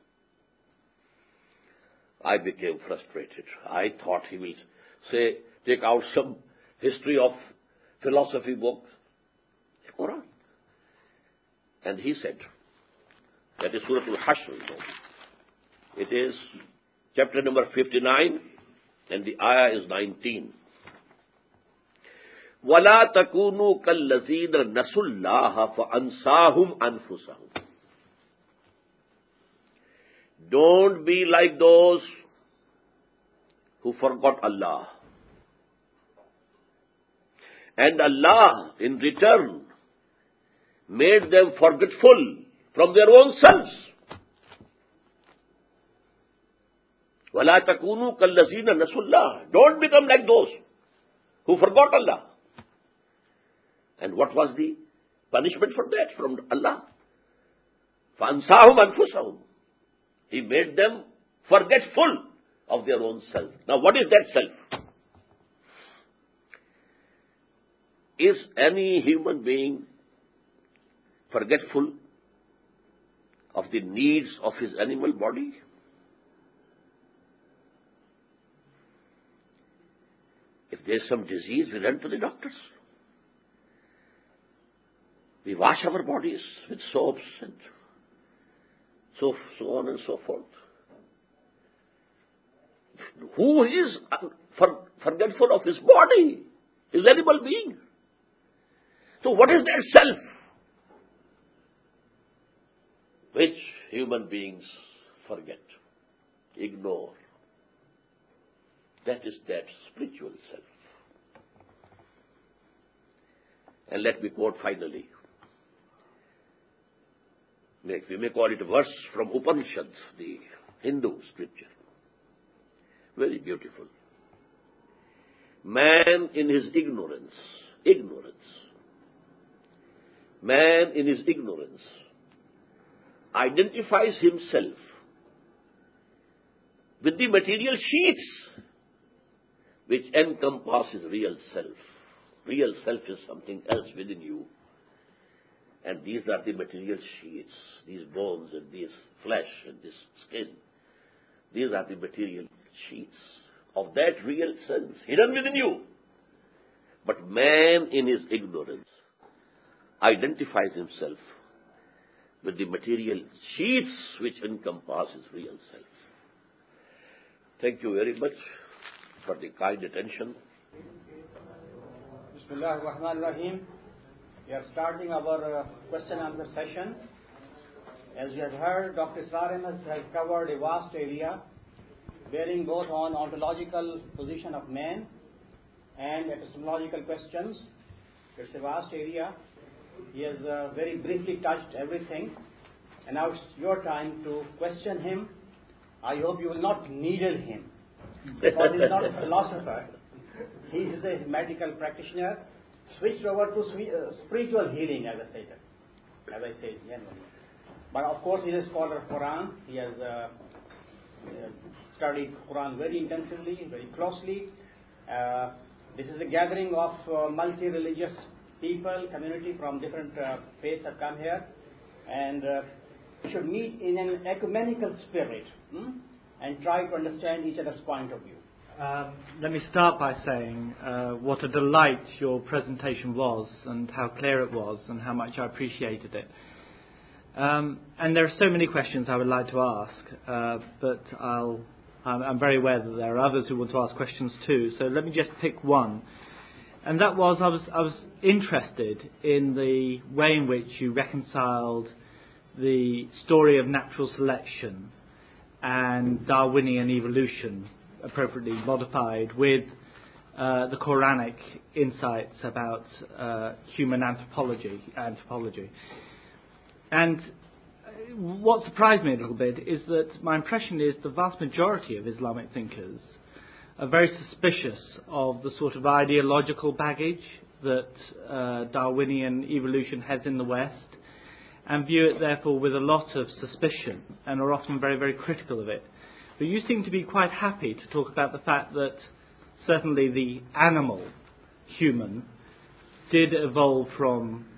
I became frustrated. I thought he will say, take out some history of philosophy book, Quran. And he said, that is Surah Al-Hashr. It is chapter number 59 and the ayah is 19. وَلَا تَكُونُوا كَالَّذِينَ نَسُوا اللَّهَ فَأَنْسَاهُمْ أَنفُسَهُمْ. Don't be like those who forgot Allah. And Allah, in return, made them forgetful from their own selves. وَلَا تَكُونُوا كَالَّذِينَ نَسُوا اللَّهَ. Don't become like those who forgot Allah. And what was the punishment for that from Allah? فَأَنْسَاهُمْ أَنفُسَهُمْ. He made them forgetful of their own self. Now what is that self? Is any human being forgetful of the needs of his animal body? If there is some disease, we run to the doctors. We wash our bodies with soaps and so on and so forth. Who is forgetful of his body? His animal being. So what is that self which human beings forget, ignore? That is that spiritual self. And let me quote finally. We may call it a verse from Upanishads, the Hindu scripture. Very beautiful. Man in his ignorance, man in his ignorance identifies himself with the material sheets, which encompasses real self. Real self is something else within you. And these are the material sheets, these bones and this flesh and this skin. These are the material sheets of that real sense hidden within you. But man in his ignorance identifies himself with the material sheets which encompasses real self. Thank you very much for the kind attention. Bismillah ar-Rahman ar-Rahim. We are starting our question and answer session. As you have heard, Dr. Sarim has covered a vast area bearing both on ontological position of man and epistemological questions. It's a vast area. He has very briefly touched everything. And now it's your time to question him. I hope you will not needle him, because he is not a philosopher. He is a medical practitioner, switched over to spiritual healing, as I say generally. But of course, he is a scholar of Quran. He has studied Quran very intensively, very closely. This is a gathering of multi-religious people, community from different faiths have come here, and should meet in an ecumenical spirit and try to understand each other's point of view. Let me start by saying what a delight your presentation was, and how clear it was, and how much I appreciated it. And there are so many questions I would like to ask, but I'm very aware that there are others who want to ask questions too. So let me just pick one, and that was I was interested in the way in which you reconciled the story of natural selection and Darwinian evolution, appropriately modified, with the Quranic insights about human anthropology. And what surprised me a little bit is that my impression is the vast majority of Islamic thinkers are very suspicious of the sort of ideological baggage that Darwinian evolution has in the West, and view it therefore with a lot of suspicion, and are often very, very critical of it. But you seem to be quite happy to talk about the fact that certainly the animal, human, did evolve from,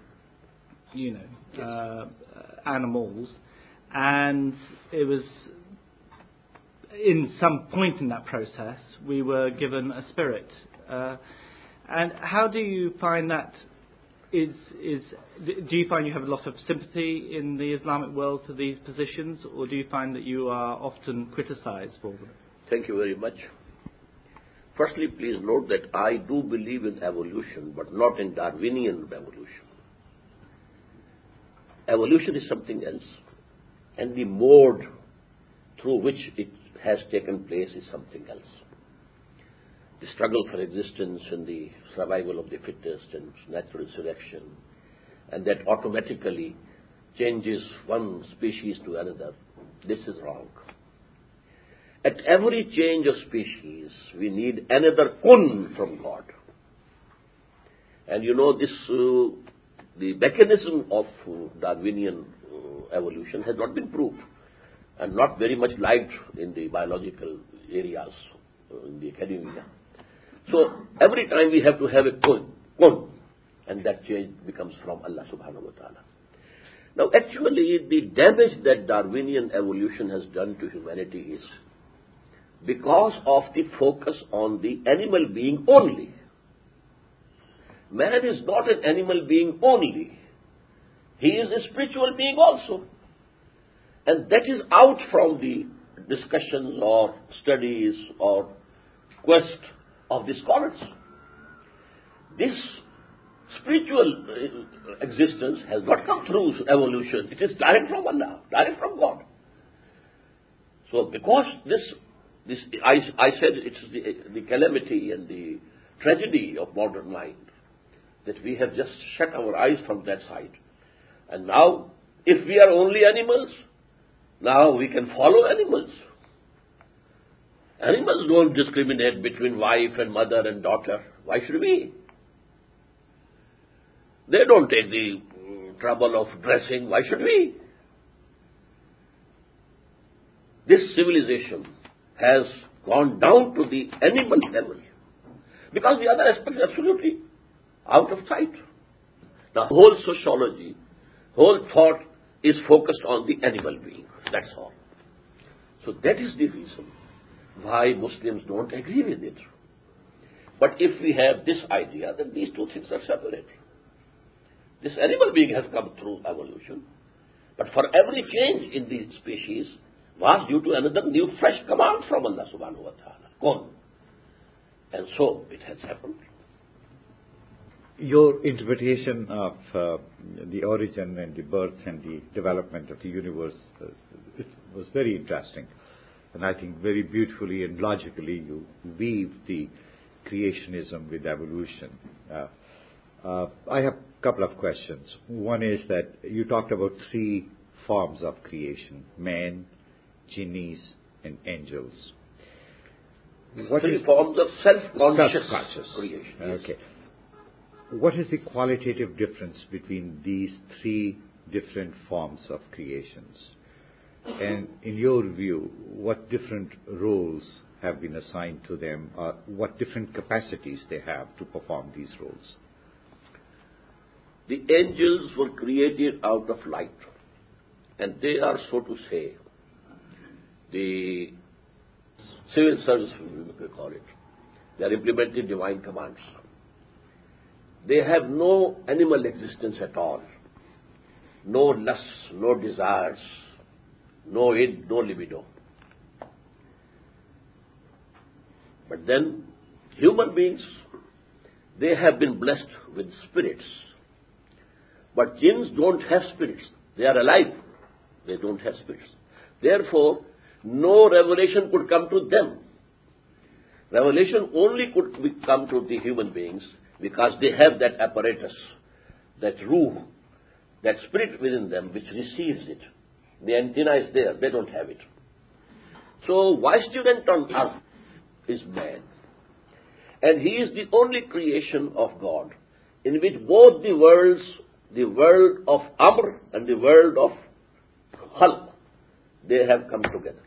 animals, and it was in some point in that process we were given a spirit. And how do you find that? Do you find you have a lot of sympathy in the Islamic world for these positions, or do you find that you are often criticized for them? Thank you very much. Firstly, please note that I do believe in evolution, but not in Darwinian evolution. Evolution is something else, and the mode through which it has taken place is something else. The struggle for existence and the survival of the fittest and natural selection, and that automatically changes one species to another, this is wrong. At every change of species, we need another kun from God. And this, the mechanism of Darwinian evolution has not been proved, and not very much liked in the biological areas, in the academia. So every time we have to have a kun, and that change becomes from Allah subhanahu wa ta'ala. Now actually the damage that Darwinian evolution has done to humanity is because of the focus on the animal being only. Man is not an animal being only. He is a spiritual being also. And that is out from the discussions or studies or quest of the scholars. This spiritual existence has not come through evolution. It is direct from Allah, direct from God. So because I said it's the calamity and the tragedy of modern mind, that we have just shut our eyes from that side. And now, if we are only animals, now we can follow animals. Animals don't discriminate between wife and mother and daughter. Why should we? They don't take the trouble of dressing. Why should we? This civilization has gone down to the animal level, because the other aspect is absolutely out of sight. The whole sociology, whole thought is focused on the animal being. That's all. So that is the reason why Muslims don't agree with it. But if we have this idea, then these two things are separate. This animal being has come through evolution, but for every change in the species was due to another new fresh command from Allah subhanahu wa ta'ala. Kun. And so it has happened. Your interpretation of the origin and the birth and the development of the universe it was very interesting. And I think very beautifully and logically you weave the creationism with evolution. I have a couple of questions. One is that you talked about three forms of creation: man, jinnis, and angels. Three forms of self-conscious creation. Yes. Okay. What is the qualitative difference between these three different forms of creations? And in your view, what different roles have been assigned to them, or what different capacities they have to perform these roles? The angels were created out of light, and they are, so to say, the civil service, we call it. They are implementing divine commands. They have no animal existence at all, no lusts, no desires, no id, no libido. But then, human beings, they have been blessed with spirits. But jinns don't have spirits. They are alive. They don't have spirits. Therefore, no revelation could come to them. Revelation only could come to the human beings because they have that apparatus, that ruh, that spirit within them which receives it. The antenna is there. They don't have it. So, vicegerent on earth is man. And he is the only creation of God in which both the worlds, the world of Amr and the world of Khalq, they have come together.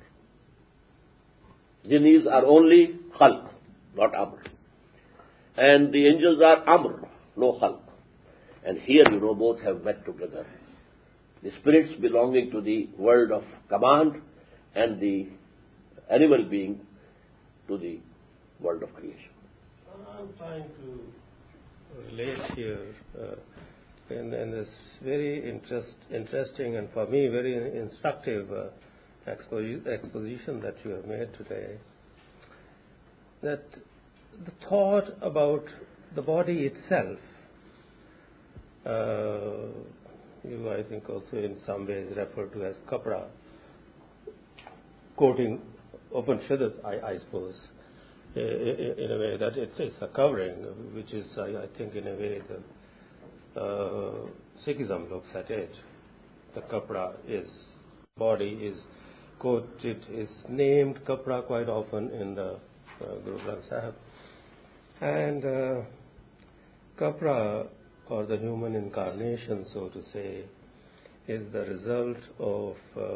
Jinnis are only Khalq, not Amr. And the angels are Amr, no Khalq. And here, both have met together. The spirits belonging to the world of command and the animal being to the world of creation. I'm trying to relate here in this very interesting and for me very instructive exposition that you have made today, that the thought about the body itself, you I think also in some ways refer to as kapra, quoting Upanishads, I suppose, in a way that it's a covering, which is, I think, in a way the Sikhism looks at it. The kapra is, body is quoted, is named kapra quite often in the Guru Granth Sahib. And kapra, or the human incarnation, so to say, is the result of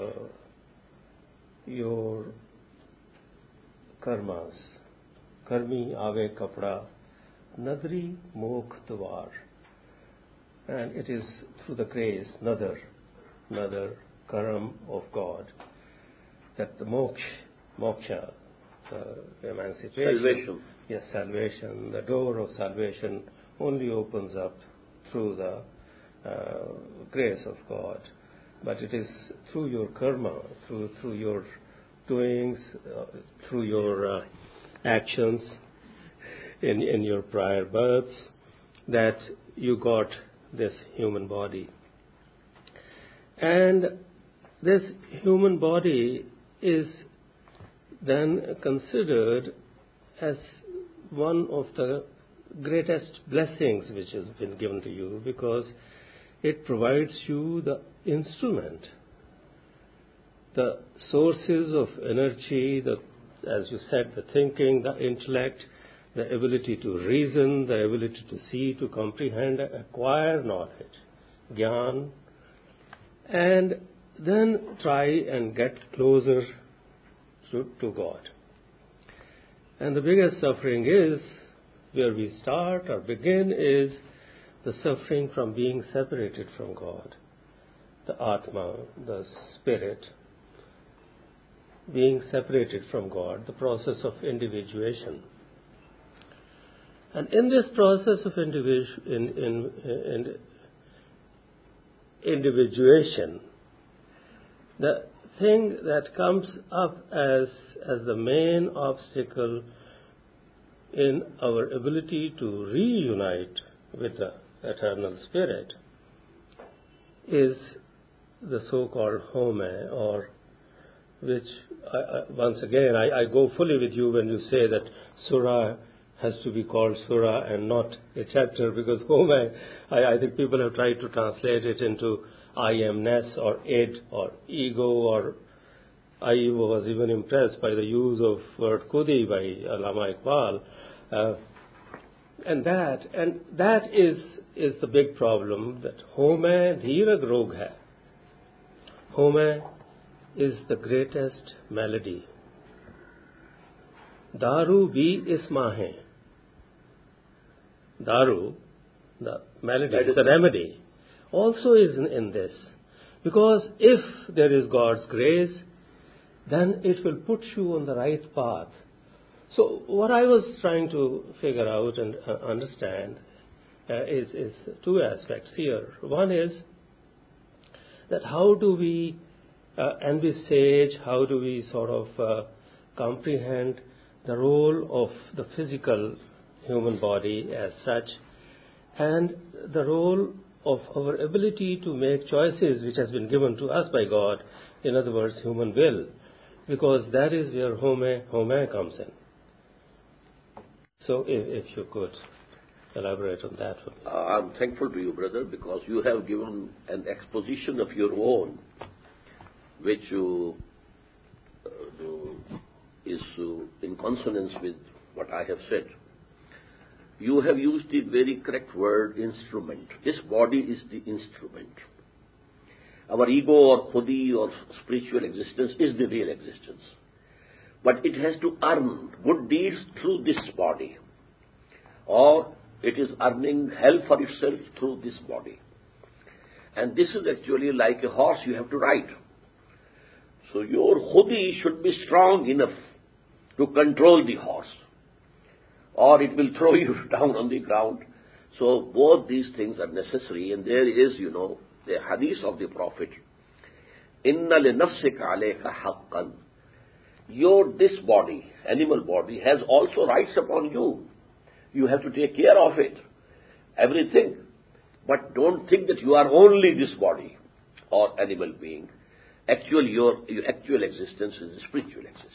your karmas. Karmi ave kapra, nadri mokh dwar. And it is through the grace, nadar, karam of God, that the moksha, emancipation, salvation. Yes, salvation. The door of salvation only opens up through the grace of God. But it is through your karma, through your doings, through your actions in your prior births, that you got this human body. And this human body is then considered as one of the greatest blessings which has been given to you, because it provides you the instrument, the sources of energy, as you said, the thinking, the intellect, the ability to reason, the ability to see, to comprehend, acquire knowledge, jnana, and then try and get closer to God. And the biggest suffering is, where we start or begin, is the suffering from being separated from God. The Atma, the spirit, being separated from God, the process of individuation. And in this process of individuation, the thing that comes up as the main obstacle in our ability to reunite with the eternal spirit is the so-called home, or which, once again, I go fully with you when you say that surah has to be called surah and not a chapter, because home, I think people have tried to translate it into I amness or id or ego, or I was even impressed by the use of word khudi by Allama Iqbal. And that is the big problem, that home dheerag rog hai. Home is the greatest malady. Daru bhi isma hai. Daru, the malady, the remedy, also is in this. Because if there is God's grace, then it will put you on the right path. So what I was trying to figure out and understand is two aspects here. One is that how do we envisage, how do we sort of comprehend the role of the physical human body as such, and the role of our ability to make choices which has been given to us by God, in other words, human will, because that is where home comes in. So if you could elaborate on that for me. I'm thankful to you, brother, because you have given an exposition of your own, which is in consonance with what I have said. You have used the very correct word, instrument. This body is the instrument. Our ego or khudi or spiritual existence is the real existence. But it has to earn good deeds through this body, or it is earning hell for itself through this body. And this is actually like a horse you have to ride. So your khudi should be strong enough to control the horse, or it will throw you down on the ground. So both these things are necessary, and there is, the hadith of the Prophet, Inna li nafsika alayka haqqan. This body, animal body, has also rights upon you. You have to take care of it, everything. But don't think that you are only this body or animal being. Actually, your actual existence is a spiritual existence.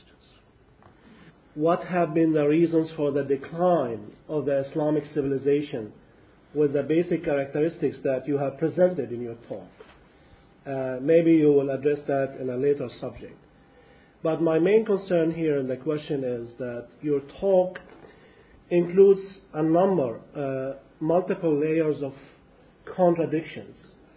What have been the reasons for the decline of the Islamic civilization with the basic characteristics that you have presented in your talk? Maybe you will address that in a later subject. But my main concern here in the question is that your talk includes a number, multiple layers of contradictions.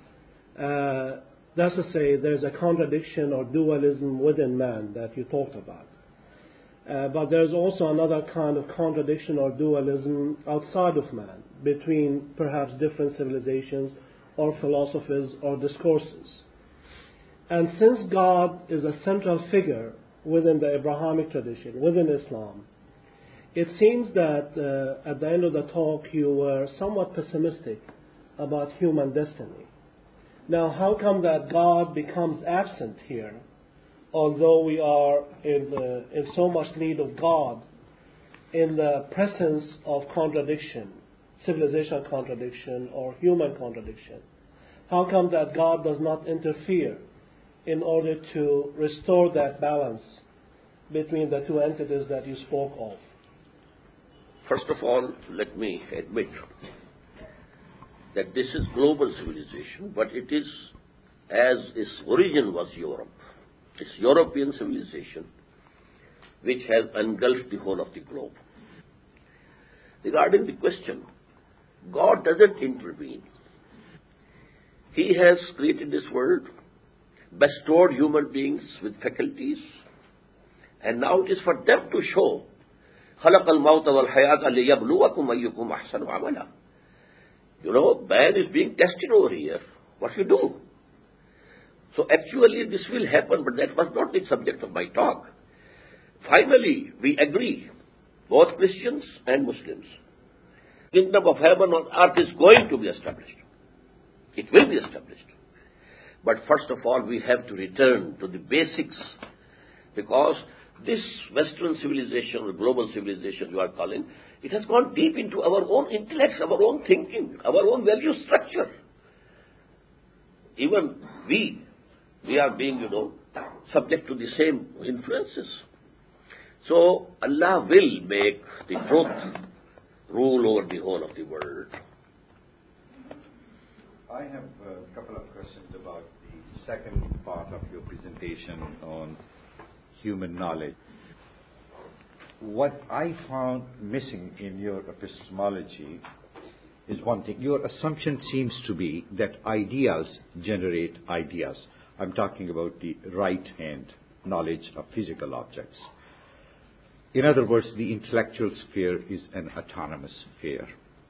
That's to say, there's a contradiction or dualism within man that you talked about. But there's also another kind of contradiction or dualism outside of man, between perhaps different civilizations or philosophies or discourses. And since God is a central figure within the Abrahamic tradition, within Islam, it seems that at the end of the talk you were somewhat pessimistic about human destiny. Now, how come that God becomes absent here, although we are in so much need of God in the presence of contradiction, civilizational contradiction or human contradiction? How come that God does not interfere in order to restore that balance between the two entities that you spoke of? First of all, let me admit that this is global civilization, but it is, as its origin was Europe. It's European civilization which has engulfed the whole of the globe. Regarding the question, God doesn't intervene. He has created this world, bestowed human beings with faculties, and now it is for them to show خَلَقَ الْمَوْتَ وَالْحَيَاةَ لِيَبْلُوَكُمْ أَيُّكُمْ أَحْسَنُ عَمَلًا. Man is being tested over here. What you do? So actually this will happen, but that was not the subject of my talk. Finally, we agree, both Christians and Muslims, kingdom of heaven on earth is going to be established. It will be established. But first of all, we have to return to the basics, because this Western civilization or global civilization you are calling, it has gone deep into our own intellects, our own thinking, our own value structure. Even we are being, subject to the same influences. So Allah will make the truth rule over the whole of the world. I have a couple of questions about the second part of your presentation on human knowledge. What I found missing in your epistemology is one thing. Your assumption seems to be that ideas generate ideas. I'm talking about the right-hand knowledge of physical objects. In other words, the intellectual sphere is an autonomous sphere.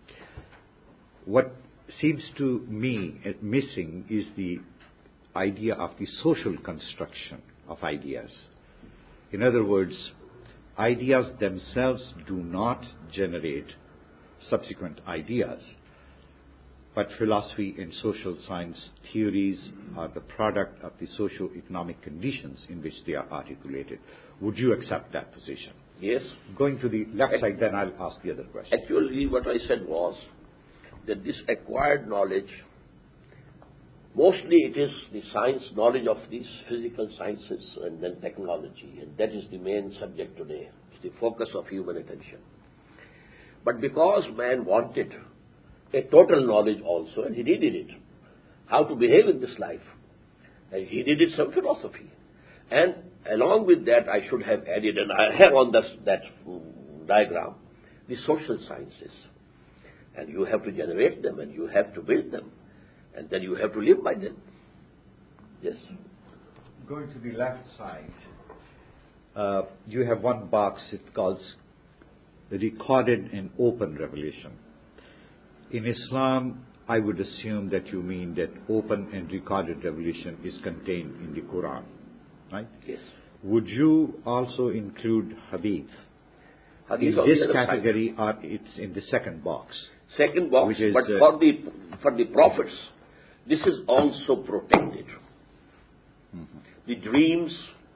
What seems to me missing is the idea of the social construction of ideas. In other words, ideas themselves do not generate subsequent ideas, but philosophy and social science theories are the product of the socio-economic conditions in which they are articulated. Would you accept that position? Yes. Going to the left side, then I'll ask the other question. Actually, what I said was that this acquired knowledge, mostly it is the science, knowledge of these physical sciences and then technology, and that is the main subject today. It's the focus of human attention. But because man wanted a total knowledge also, and he needed it, how to behave in this life, and he needed some philosophy. And along with that, I should have added, and I have on that diagram, the social sciences. And you have to generate them, and you have to build them, and then you have to live by them. Yes? Going to the left side, you have one box, it calls recorded and open revelation. In Islam, I would assume that you mean that open and recorded revelation is contained in the Quran, right? Yes. Would you also include hadith? Hadith in this category, or it's in the second box? Second box, which is, but for the prophets, this is also protected. Mm-hmm. The dreams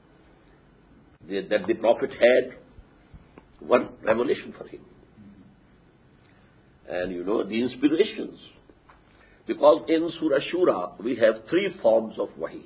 that the prophet had, one revelation for him. And the inspirations. Because in Surah Shura, we have three forms of wahi.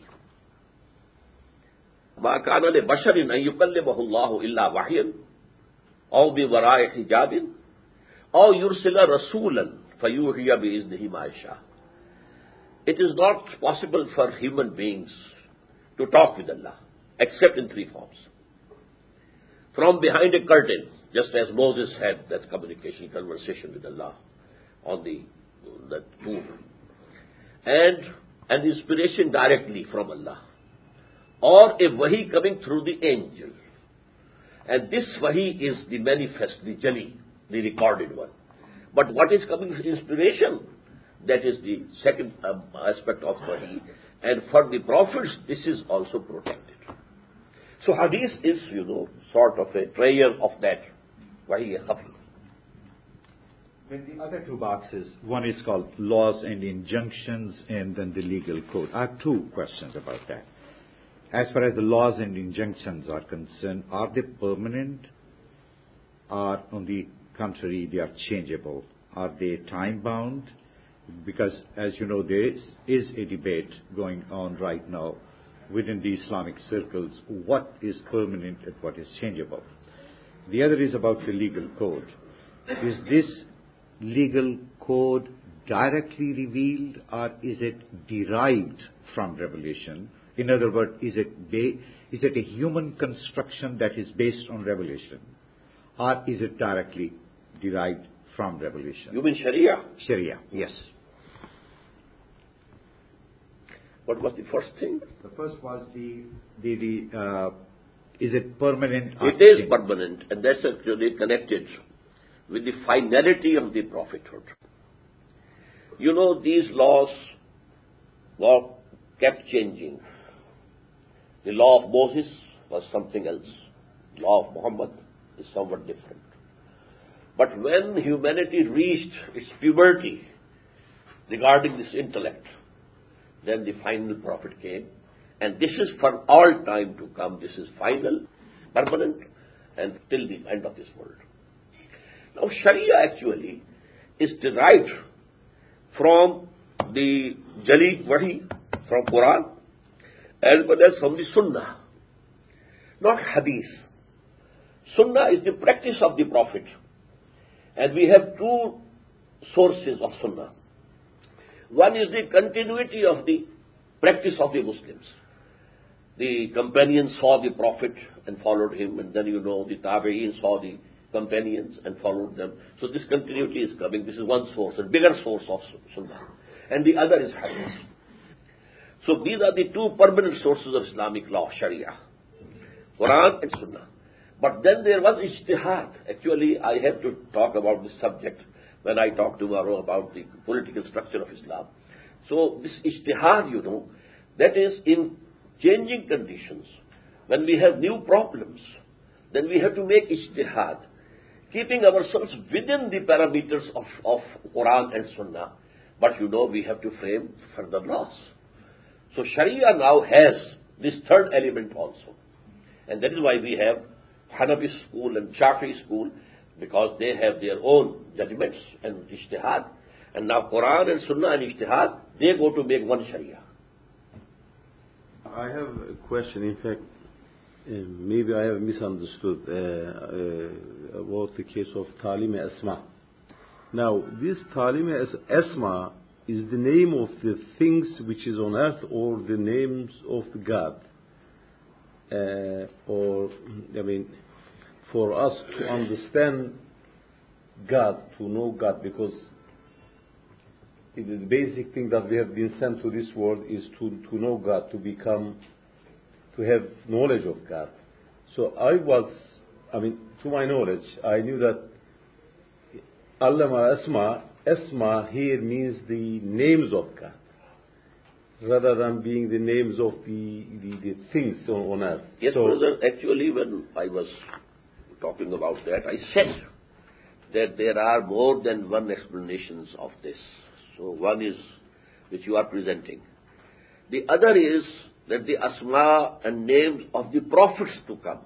مَا كَانَ لِبَشَرٍ أَن يُكَلِّمَهُ اللَّهُ إِلَّا وَحْيًا أَوْ بِوَرَاءِ حِجَابٍ أَوْ يُرْسِلَ رَسُولًا فَيُوحِيَ بِإِذْنِهِ مَا يَشَاءُ. It is not possible for human beings to talk with Allah, except in three forms. From behind a curtain, just as Moses had that conversation with Allah on that tomb. And an inspiration directly from Allah. Or a wahi coming through the angel. And this wahi is the manifest, the jali, the recorded one. But what is coming from inspiration? That is the second aspect of wahi. And for the prophets, this is also protected. So hadith is, sort of a trayer of that wahi khafi. Then the other two boxes, one is called laws and injunctions, and then the legal code. I have two questions about that. As far as the laws and injunctions are concerned, are they permanent, or on the contrary, they are changeable? Are they time-bound? Because, as you know, there is a debate going on right now within the Islamic circles, what is permanent and what is changeable. The other is about the legal code. Is this legal code directly revealed, or is it derived from revelation? In other words, is it a human construction that is based on revelation, or is it directly derived from revelation? You mean Sharia? Sharia, yes. What was the first thing? The first was the Is it permanent? It is permanent, and that's actually connected with the finality of the prophethood. You know, these laws were kept changing. The law of Moses was something else. The law of Muhammad is somewhat different. But when humanity reached its puberty regarding this intellect, then the final prophet came. And this is for all time to come. This is final, permanent, and till the end of this world. Now, Sharia actually is derived from the Jali Wahi, from Quran, as well as from the Sunnah, not Hadith. Sunnah is the practice of the Prophet. And we have two sources of Sunnah. One is the continuity of the practice of the Muslims. The companions saw the Prophet and followed him, and then the Tabi'een saw the companions and followed them. So this continuity is coming. This is one source, a bigger source of Sunnah. And the other is Hadith. So these are the two permanent sources of Islamic law, Sharia, Quran and Sunnah. But then there was ijtihad. Actually, I have to talk about this subject when I talk tomorrow about the political structure of Islam. So this ijtihad, that is in changing conditions. When we have new problems, then we have to make ijtihad, keeping ourselves within the parameters of Quran and Sunnah. But we have to frame further laws. So Sharia now has this third element also. And that is why we have Hanafi school and Shafi school, because they have their own judgments and ijtihad. And now Quran and Sunnah and ijtihad, they go to make one Sharia. I have a question. In fact, maybe I have misunderstood about the case of Talim Asma. Now, this Talim Asma is the name of the things which is on earth, or the names of the God? For us to understand God, to know God, because the basic thing that we have been sent to this world is to know God, to have knowledge of God. So to my knowledge, I knew that Allama Asma here means the names of God, rather than being the names of the things on earth. Yes, brother, actually when I was talking about that, I said that there are more than one explanations of this. So one is which you are presenting. The other is that the asma and names of the prophets to come.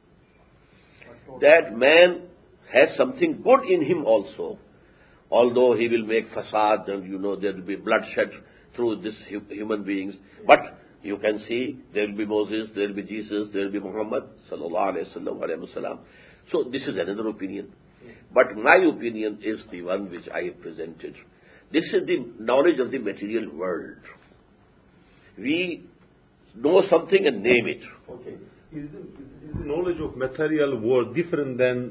That man has something good in him also. Although he will make fasad and there will be bloodshed through this human beings. But you can see there will be Moses, there will be Jesus, there will be Muhammad sallallahu alayhi wasallam. So this is another opinion. But my opinion is the one which I have presented. This is the knowledge of the material world. We know something and name it. Okay. Is the knowledge of material world different than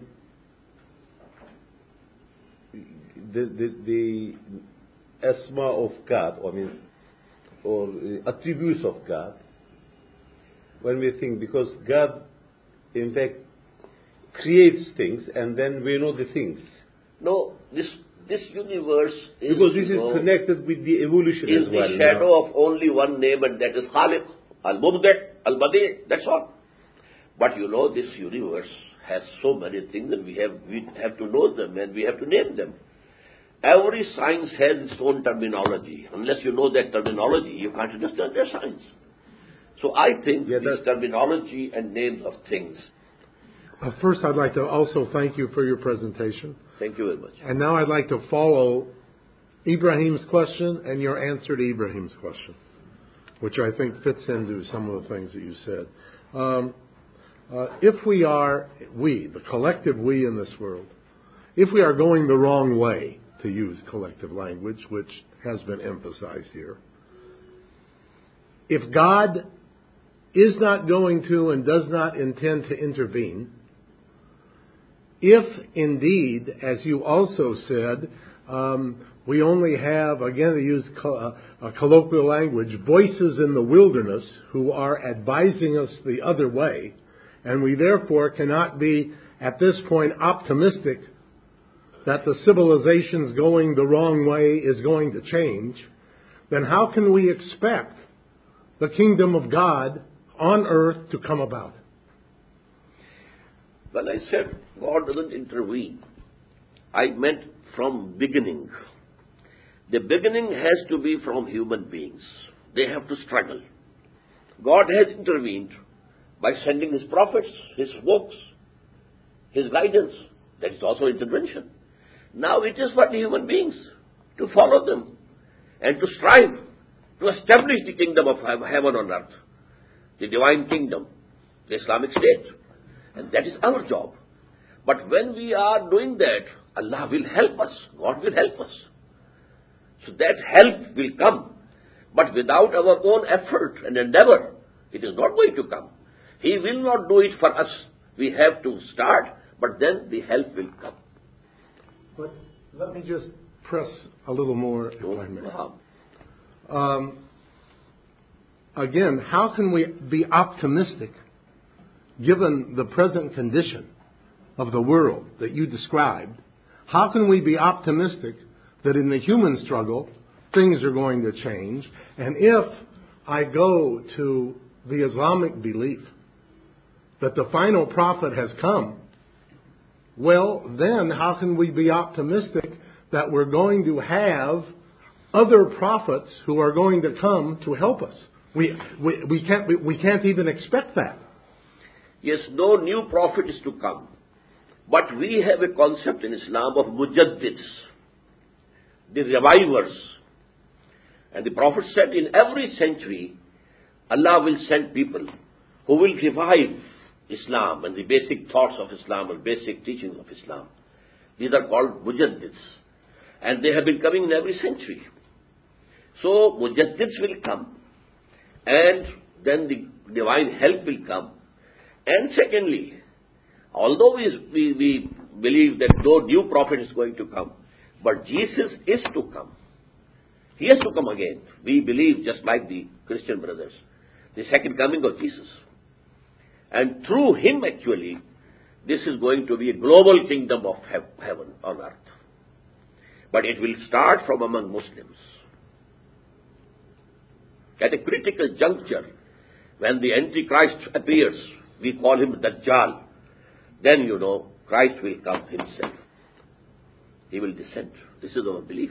the asma of God, or attributes of God? When we think, because God, in fact, creates things, and then we know the things. No, this universe is... Because this is connected with the evolution as well. Is the shadow of only one name, and that is Khaliq, Al-Mubdi', Al-Badi', that's all. But this universe has so many things, and we have to know them, and we have to name them. Every science has its own terminology. Unless you know that terminology, you can't understand their science. So I think this terminology and names of things. First, I'd like to also thank you for your presentation. Thank you very much. And now I'd like to follow Ibrahim's question and your answer to Ibrahim's question, which I think fits into some of the things that you said. If the collective we in this world, if we are going the wrong way, to use collective language, which has been emphasized here, if God is not going to and does not intend to intervene, if indeed, as you also said, we only have, again to use a colloquial language, voices in the wilderness who are advising us the other way, and we therefore cannot be, at this point, optimistic that the civilization's going the wrong way is going to change, then how can we expect the kingdom of God on earth to come about? Well, I said God doesn't intervene. I meant from beginning. The beginning has to be from human beings. They have to struggle. God has intervened by sending His prophets, His books, His guidance. That is also intervention. Now it is for the human beings to follow them and to strive to establish the kingdom of heaven on earth, the divine kingdom, the Islamic State. And that is our job. But when we are doing that, Allah will help us. God will help us. So that help will come. But without our own effort and endeavor, it is not going to come. He will not do it for us. We have to start, but then the help will come. But let me just press a little more, if I may. Again, how can we be optimistic given the present condition of the world that you described? How can we be optimistic that in the human struggle things are going to change? And if I go to the Islamic belief that the final prophet has come, well, then how can we be optimistic that we're going to have other prophets who are going to come to help us? We can't even expect that. Yes, no new prophet is to come. But we have a concept in Islam of mujaddids, the revivers. And the Prophet said in every century, Allah will send people who will revive Islam and the basic thoughts of Islam and basic teachings of Islam. These are called mujaddids. And they have been coming in every century. So mujaddids will come. And then the divine help will come. And secondly, although we believe that no new prophet is going to come, but Jesus is to come. He has to come again. We believe, just like the Christian brothers, the second coming of Jesus. And through Him, actually, this is going to be a global kingdom of heaven on earth. But it will start from among Muslims. At a critical juncture, when the Antichrist appears, we call him Dajjal, then, Christ will come Himself. He will descend. This is our belief.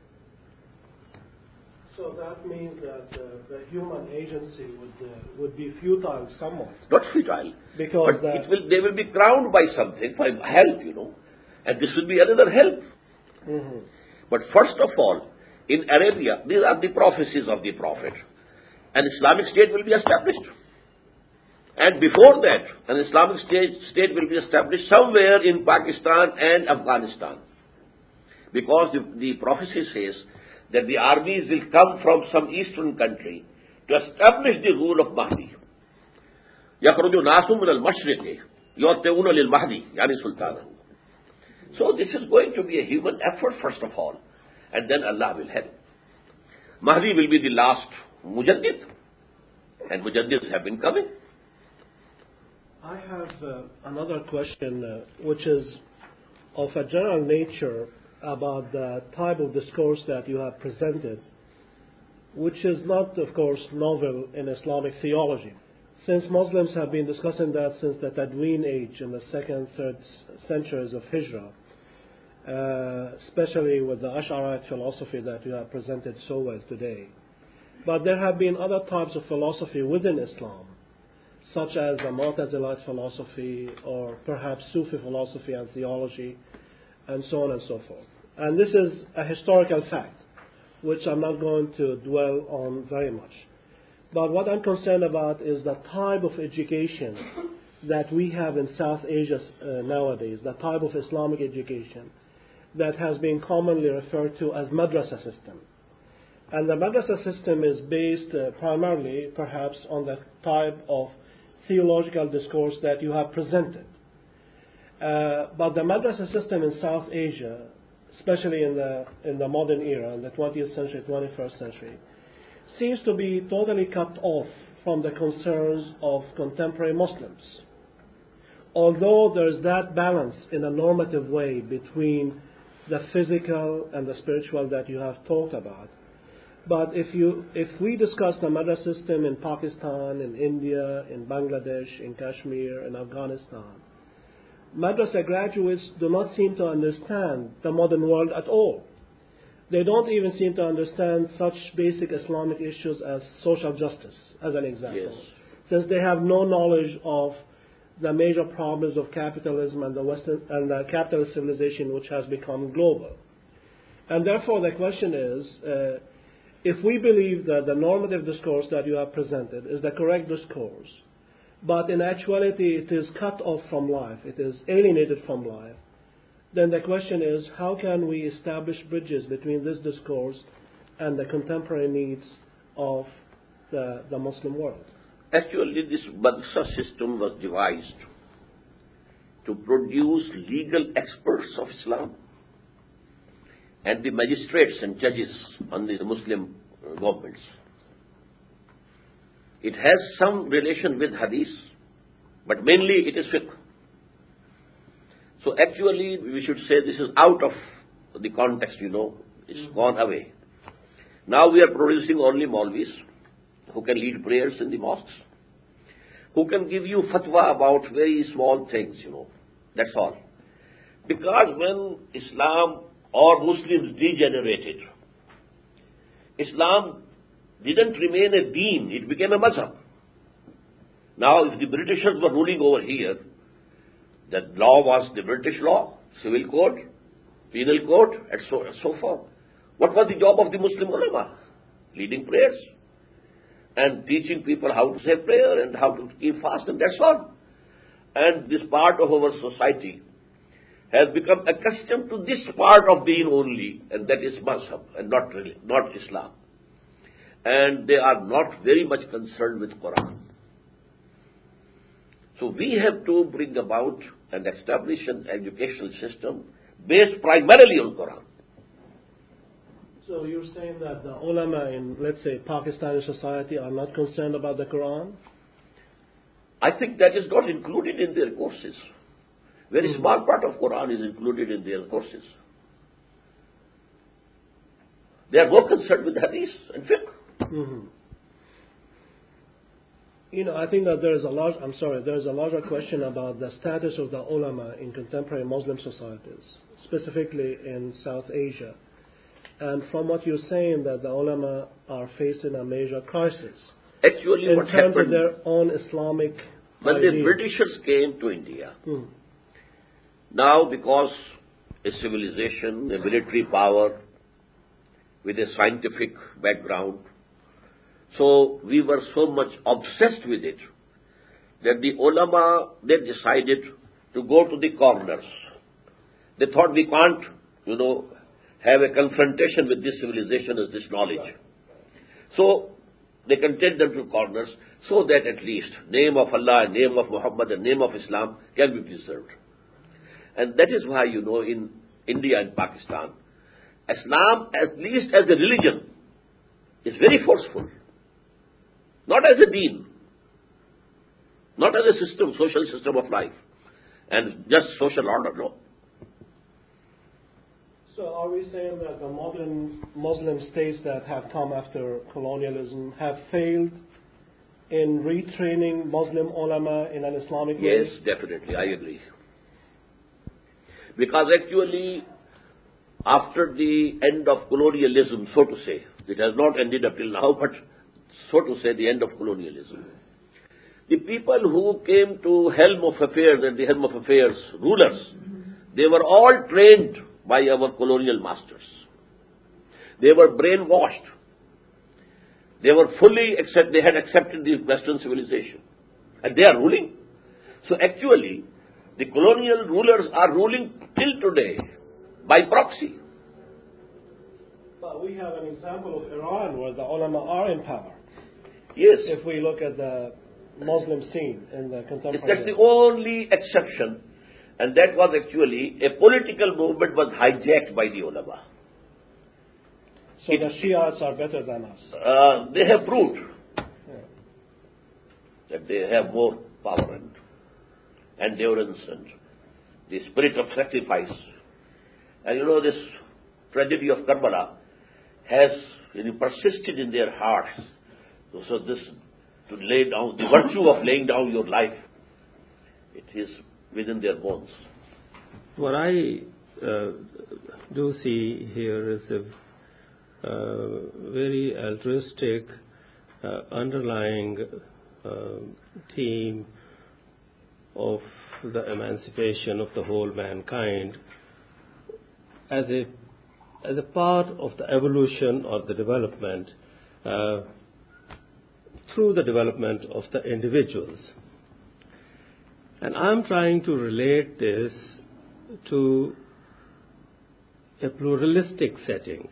So that means that the human agency would be futile somewhat. Not futile. Because but they will be crowned by something for help, And this will be another help. Mm-hmm. But first of all, in Arabia, these are the prophecies of the Prophet. An Islamic State will be established. And before that, an Islamic state will be established somewhere in Pakistan and Afghanistan. Because the prophecy says that the armies will come from some eastern country to establish the rule of Mahdi. يَخْرُجُ نَاسٌ مِنَ الْمَشْرِقِ يُؤْتَوْنَ لِلْمَهْدِ يعني سلطانه. So this is going to be a human effort first of all. And then Allah will help. Mahdi will be the last mujaddid. And mujaddids have been coming. I have another question which is of a general nature about the type of discourse that you have presented, which is not, of course, novel in Islamic theology. Since Muslims have been discussing that since the Tadween age in the 2nd, 3rd centuries of Hijrah, especially with the Ash'arite philosophy that you have presented so well today. But there have been other types of philosophy within Islam, such as the Mu'tazilite philosophy or perhaps Sufi philosophy and theology, and so on and so forth. And this is a historical fact, which I'm not going to dwell on very much. But what I'm concerned about is the type of education that we have in South Asia nowadays, the type of Islamic education that has been commonly referred to as madrasa system. And the madrasa system is based primarily, perhaps, on the type of theological discourse that you have presented. But the madrasa system in South Asia, especially in the modern era, in the 20th century, 21st century, seems to be totally cut off from the concerns of contemporary Muslims. although there's that balance in a normative way between the physical and the spiritual that you have talked about. But if we discuss the madrasa system in Pakistan, in India, in Bangladesh, in Kashmir, in Afghanistan, madrasa graduates do not seem to understand the modern world at all. They don't even seem to understand such basic Islamic issues as social justice, as an example. Yes. Since they have no knowledge of the major problems of capitalism and the capitalist civilization which has become global. And therefore the question is, if we believe that the normative discourse that you have presented is the correct discourse, but in actuality it is cut off from life, it is alienated from life, then the question is, how can we establish bridges between this discourse and the contemporary needs of the Muslim world? Actually, this madrasa system was devised to produce legal experts of Islam and the magistrates and judges on the Muslim governments. It has some relation with hadith, but mainly it is fiqh. So actually, we should say this is out of the context, it's gone away. Now we are producing only Maulvis who can lead prayers in the mosques, who can give you fatwa about very small things, that's all. Because when Islam or Muslims degenerated, Islam didn't remain a deen, it became a mazhab. Now, if the Britishers were ruling over here, the law was the British law, civil code, penal code, and so forth. What was the job of the Muslim ulama? Leading prayers and teaching people how to say prayer and how to keep fast, and that's all. And this part of our society has become accustomed to this part of deen only, and that is mazhab, and not Islam. And they are not very much concerned with Quran. So we have to bring about and establish an educational system based primarily on Quran. So you're saying that the ulama in, let's say, Pakistani society are not concerned about the Quran? I think that is not included in their courses. Very small part of Quran is included in their courses. They are more concerned with hadith and fiqh. Mm-hmm. I think that there is a larger question about the status of the ulama in contemporary Muslim societies, specifically in South Asia. And from what you're saying, that the ulama are facing a major crisis. Actually, in what terms happened of their own Islamic when ideas. the Britishers came to India, now because a civilization, a military power with a scientific background, so we were so much obsessed with it that the ulama, they decided to go to the corners. They thought we can't, have a confrontation with this civilization as this knowledge. So they can take them to corners so that at least name of Allah, name of Muhammad and name of Islam can be preserved. And that is why, in India and Pakistan, Islam, at least as a religion, is very forceful. Not as a deen, not as a system, social system of life, and just social order, no. So are we saying that the modern Muslim states that have come after colonialism have failed in retraining Muslim ulama in an Islamic way? Yes, definitely, I agree. Because actually, after the end of colonialism, so to say, it has not ended up till now, but so to say, the end of colonialism, the people who came to helm of affairs and the helm of affairs rulers, they were all trained by our colonial masters. They were brainwashed. They were they had accepted the Western civilization. And they are ruling. So actually, the colonial rulers are ruling till today by proxy. But we have an example of Iran where the ulama are in power. Yes. If we look at the Muslim scene in the contemporary That's the only exception. And that was actually, a political movement was hijacked by the ulama. So the Shiites are better than us. They have proved that they have more power. endurance and the spirit of sacrifice. And this tragedy of Karbala has persisted in their hearts. So this, to lay down, the virtue of laying down your life, it is within their bones. What I do see here is a very altruistic underlying theme of the emancipation of the whole mankind as a part of the evolution or the development through the development of the individuals. And I'm trying to relate this to a pluralistic setting.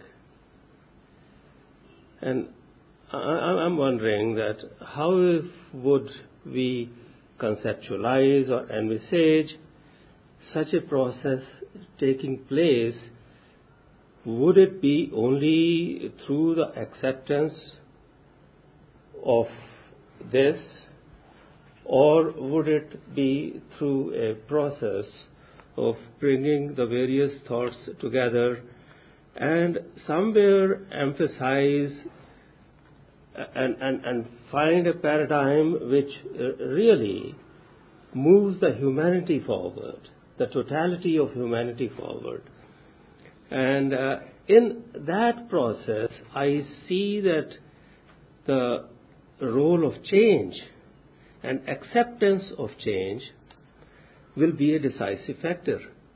And I'm wondering that how would we conceptualize or envisage such a process taking place? Would it be only through the acceptance of this, or would it be through a process of bringing the various thoughts together and somewhere emphasize and find a paradigm which really moves the humanity forward, the totality of humanity forward? And in that process, I see that the role of change and acceptance of change will be a decisive factor.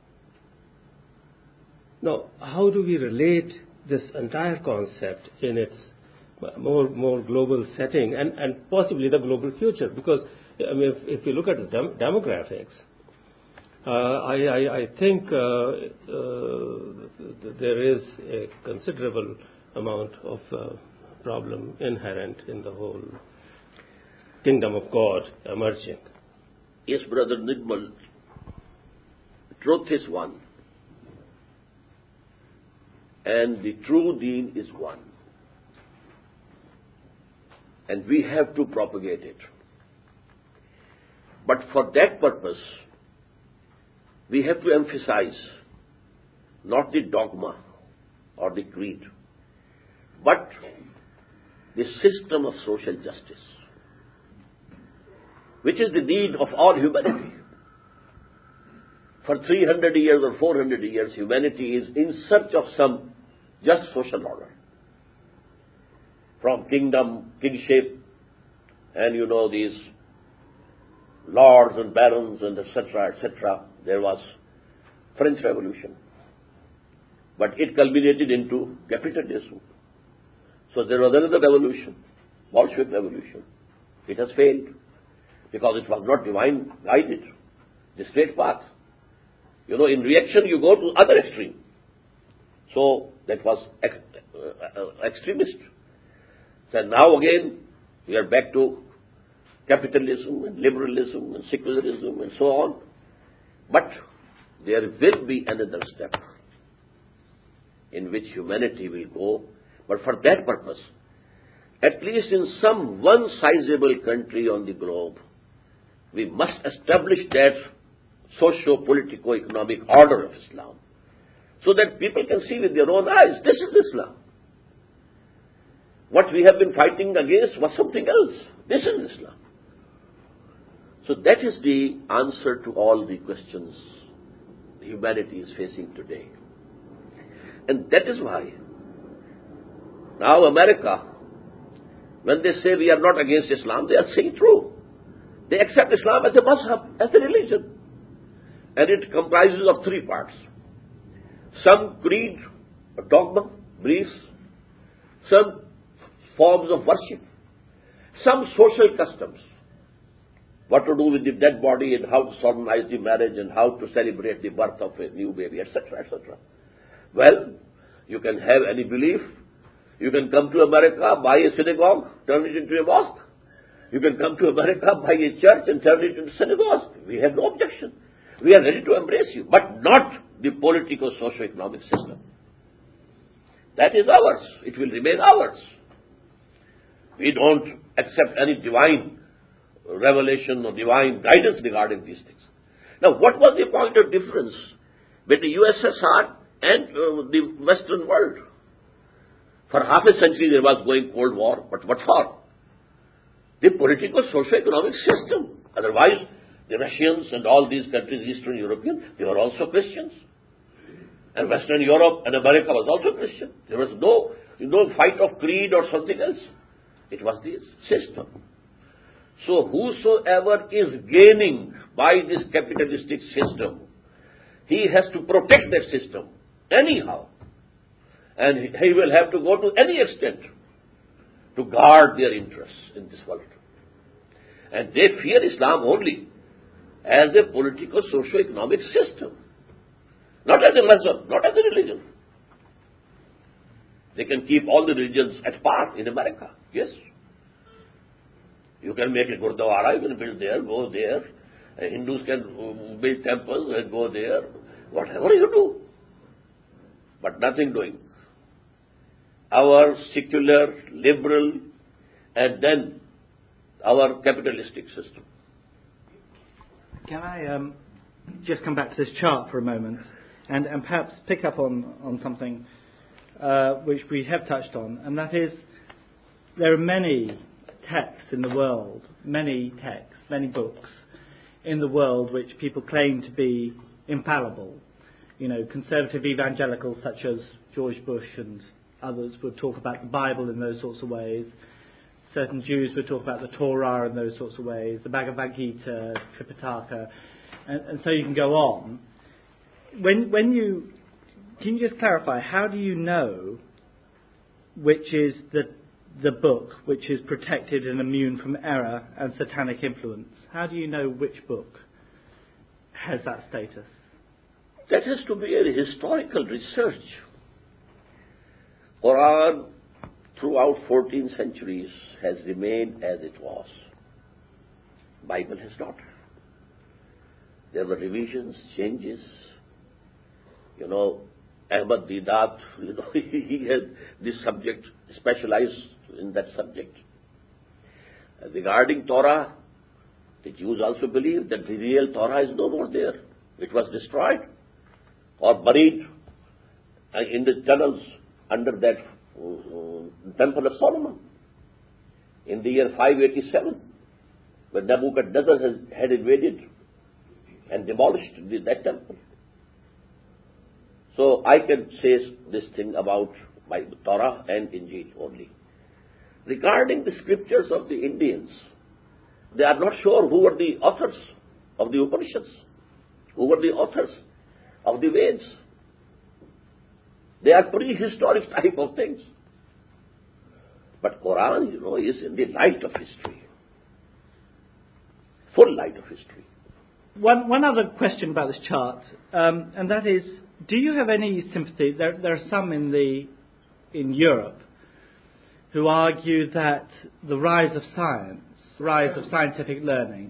Now, how do we relate this entire concept in its more global setting and possibly the global future? Because if you look at the demographics, I think there is a considerable amount of problem inherent in the whole kingdom of God emerging. Yes, Brother Nirmal, truth is one, and the true deen is one, and we have to propagate it. But for that purpose, we have to emphasize not the dogma or the creed, but the system of social justice, which is the need of all humanity. For 300 years or 400 years, humanity is in search of some just social order. From kingdom, kingship, and these lords and barons and etc., there was French Revolution. But it culminated into capitalism. So there was another revolution, Bolshevik Revolution. It has failed because it was not divine guided, the straight path. In reaction you go to other extreme. So that was extremist. So now again we are back to capitalism and liberalism and secularism and so on. But there will be another step in which humanity will go. But for that purpose, at least in some one sizable country on the globe, we must establish that socio-politico-economic order of Islam, so that people can see with their own eyes, this is Islam. What we have been fighting against was something else. This is Islam. So that is the answer to all the questions humanity is facing today. And that is why now America, when they say we are not against Islam, they are saying true. They accept Islam as a mazhab, as a religion. And it comprises of three parts. Some creed, dogma, beliefs, some forms of worship, some social customs, what to do with the dead body and how to solemnize the marriage and how to celebrate the birth of a new baby, etc., etc. Well, you can have any belief. You can come to America, buy a synagogue, turn it into a mosque. You can come to America, buy a church and turn it into a synagogue. We have no objection. We are ready to embrace you, but not the political socio-economic system. That is ours. It will remain ours. We don't accept any divine revelation or divine guidance regarding these things. Now, what was the point of difference between USSR and the Western world? For half a century there was going Cold War, but what for? The political socio-economic system. Otherwise, the Russians and all these countries, Eastern European, they were also Christians. And Western Europe and America was also Christian. There was no fight of creed or something else. It was the system. So whosoever is gaining by this capitalistic system, he has to protect that system anyhow. And he will have to go to any extent to guard their interests in this world. And they fear Islam only as a political, socio-economic system. Not as a Muslim, not as a religion. They can keep all the religions at par in America, yes. You can make a Gurdwara, you can build there, go there. Hindus can build temples and go there. Whatever you do. But nothing doing. Our secular, liberal, and then our capitalistic system. Can I just come back to this chart for a moment and perhaps pick up on something which we have touched on, and that is there are many texts in the world, many texts, many books in the world which people claim to be infallible. You know, conservative evangelicals such as George Bush and others would talk about the Bible in those sorts of ways. Certain Jews would talk about the Torah in those sorts of ways, the Bhagavad Gita, Tripitaka, and so you can go on. Can you just clarify, how do you know which is the book which is protected and immune from error and satanic influence? How do you know which book has that status? That has to be a historical research. Quran, throughout 14 centuries, has remained as it was. Bible has not. There were revisions, changes. You know, Ahmad Deedat, he had this subject, specialized in that subject. Regarding Torah, the Jews also believe that the real Torah is no more there. It was destroyed or buried in the tunnels under that Temple of Solomon in the year 587, when Nebuchadnezzar had invaded and demolished that temple. So I can say this thing about my Torah and Injil only. Regarding the scriptures of the Indians, they are not sure who were the authors of the Upanishads, who were the authors of the Veds. They are prehistoric type of things. But Quran, you know, is in the light of history. Full light of history. One other question about this chart, and that is, do you have any sympathy? There are some in Europe who argue that the rise of science, rise of scientific learning,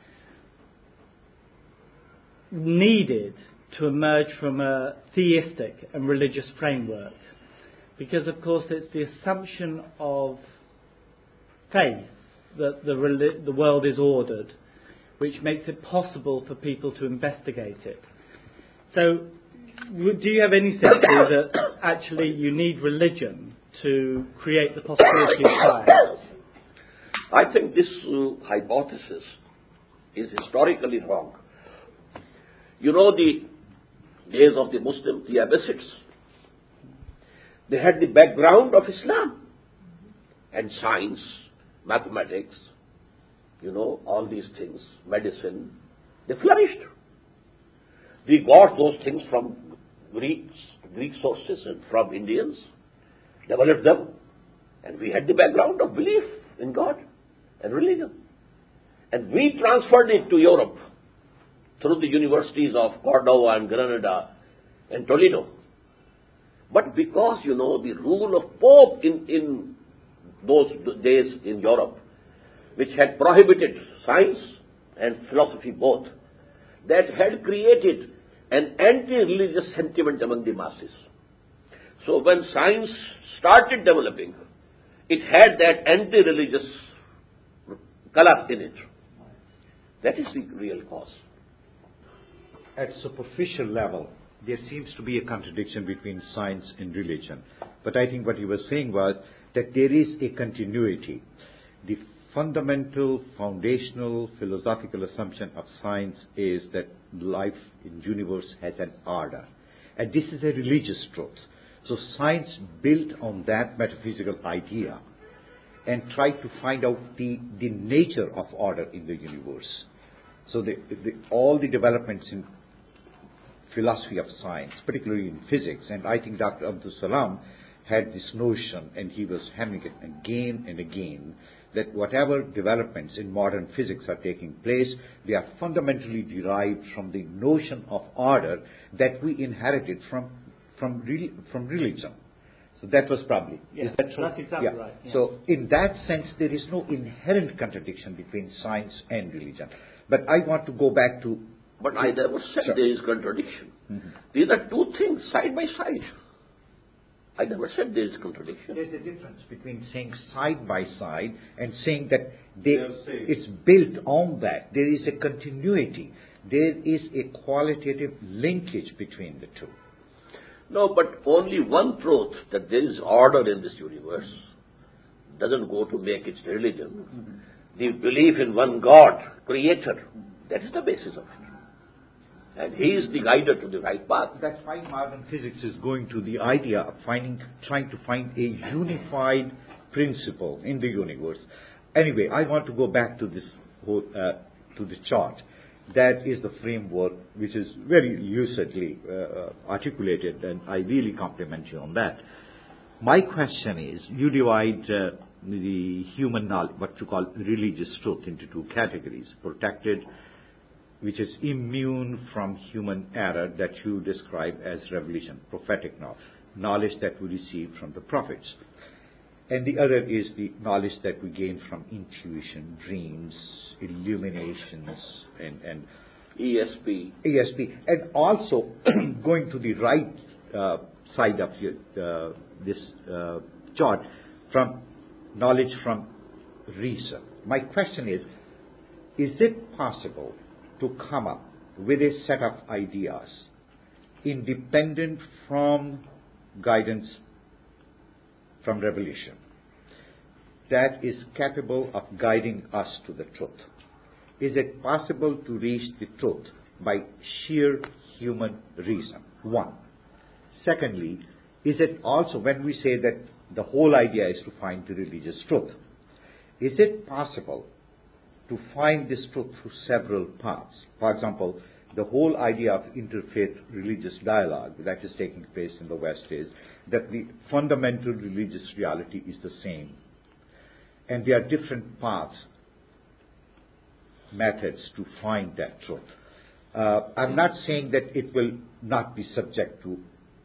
needed to emerge from a theistic and religious framework. Because, of course, it's the assumption of faith that the world is ordered, which makes it possible for people to investigate it. So, do you have any sympathy that actually you need religion to create the possibility of science? I think this hypothesis is historically wrong. You know, the days of the Muslims, the Abbasids, they had the background of Islam and science, mathematics, you know, all these things, medicine, they flourished. We got those things from Greek sources and from Indians, developed them, and we had the background of belief in God and religion. And we transferred it to Europe through the universities of Cordova and Granada and Toledo. But because, you know, the rule of Pope in those days in Europe, which had prohibited science and philosophy both, that had created an anti-religious sentiment among the masses. So when science started developing, it had that anti-religious color in it. That is the real cause. at superficial level, there seems to be a contradiction between science and religion. But I think what he was saying was that there is a continuity. The fundamental, foundational, philosophical assumption of science is that life in the universe has an order. And this is a religious truth. So science built on that metaphysical idea and tried to find out the nature of order in the universe. So all the developments in philosophy of science, particularly in physics, and I think Dr. Abdul Salam had this notion, and he was hammering it again and again, that whatever developments in modern physics are taking place, they are fundamentally derived from the notion of order that we inherited from religion. So that was probably, yes, is that true? That's exactly right. Yeah. So in that sense, there is no inherent contradiction between science and religion. But I want to go back to... But I never said there is contradiction. Mm-hmm. These are two things side by side. I never said there is contradiction. There's a difference between saying side by side and saying that it's built on that. There is a continuity. There is a qualitative linkage between the two. No, but only one truth, that there is order in this universe, doesn't go to make it religion. Mm-hmm. The belief in one God, creator, that is the basis of it. And he is the guider to the right path. That's why modern physics is going to the idea of trying to find a unified principle in the universe. Anyway, I want to go back to this whole, to the chart. That is the framework which is very lucidly articulated, and I really compliment you on that. My question is, you divide the human knowledge, what you call religious truth, into two categories: protected, which is immune from human error, that you describe as revelation, prophetic knowledge that we receive from the prophets. And the other is the knowledge that we gain from intuition, dreams, illuminations, and ESP. And also, going to the right side of this chart, from knowledge from reason. My question is it possible to come up with a set of ideas independent from guidance from revelation that is capable of guiding us to the truth? Is it possible to reach the truth by sheer human reason? One. Secondly, is it also, when we say that the whole idea is to find the religious truth, is it possible to find this truth through several paths? For example, the whole idea of interfaith religious dialogue that is taking place in the West is that the fundamental religious reality is the same. And there are different paths, methods to find that truth. I'm not saying that it will not be subject to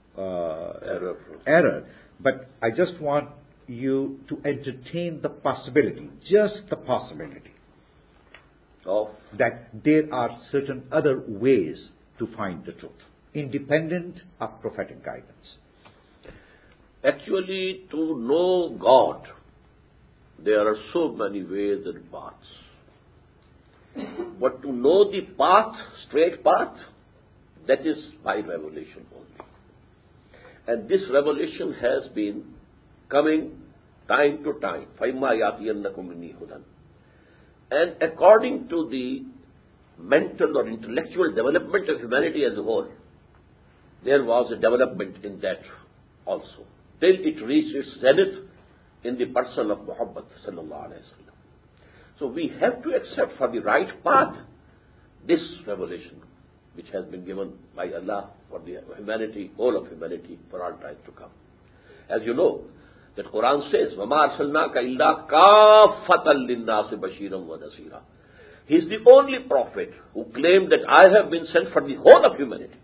error, but I just want you to entertain the possibility, just the possibility, of that there are certain other ways to find the truth, independent of prophetic guidance. Actually, to know God, there are so many ways and paths. But to know the path, straight path, that is by revelation only. And this revelation has been coming time to time. فَإِمَّا يَأْتِيَنَّكُم مِّنِّي هُدًى. And according to the mental or intellectual development of humanity as a whole, there was a development in that also, till it reached its zenith in the person of Muhammad sallallahu alaihi wasallam. So we have to accept for the right path this revelation which has been given by Allah for the humanity, whole of humanity, for all time to come. As you know, that Quran says, وَمَا أَرْسَلْنَاكَ إِلَّا كَافَّةً لِلنَّاسِ بَشِيرًا وَنَذِيرًا. He is the only prophet who claimed that I have been sent for the whole of humanity.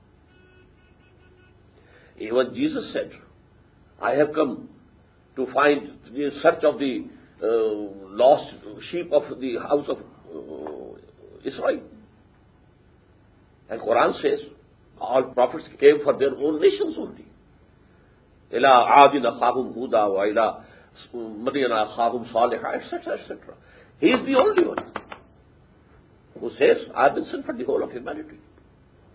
Even Jesus said, I have come to find the search of the lost sheep of the house of Israel. And Quran says, all prophets came for their own nations only. إِلَىٰ عَادٍ أَخَاهُمْ هُودًا وَإِلَىٰ مَدْيَنَ أَخَاهُمْ صَالِحًا, etc., etc. He is the only one who says, I have been sent for the whole of humanity.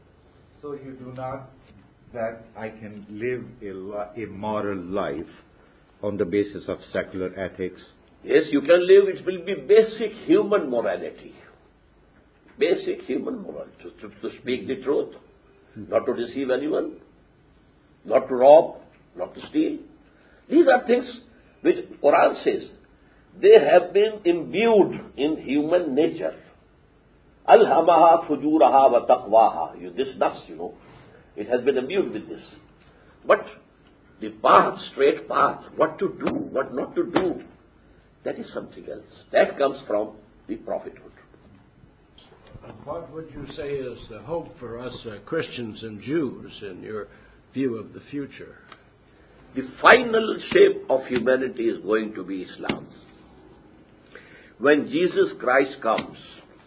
So you do not that I can live a moral life on the basis of secular ethics? Yes, you can live. It will be basic human morality. Basic human morality. To speak the truth, not to deceive anyone, not to rob, not to steal. These are things which Quran says they have been imbued in human nature. Alhamaha fujuraha wa taqwaha. This dust, it has been imbued with this. But the path, straight path, what to do, what not to do, that is something else. That comes from the prophethood. What would you say is the hope for us Christians and Jews in your view of the future? The final shape of humanity is going to be Islam. When Jesus Christ comes,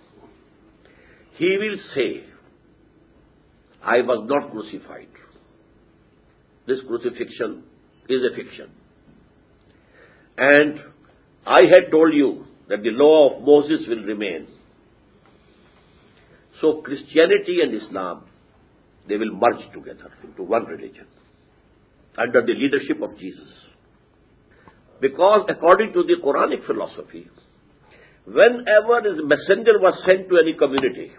He will say, I was not crucified. This crucifixion is a fiction. And I had told you that the law of Moses will remain. So Christianity and Islam, they will merge together into one religion under the leadership of Jesus. Because according to the Quranic philosophy, whenever his messenger was sent to any community,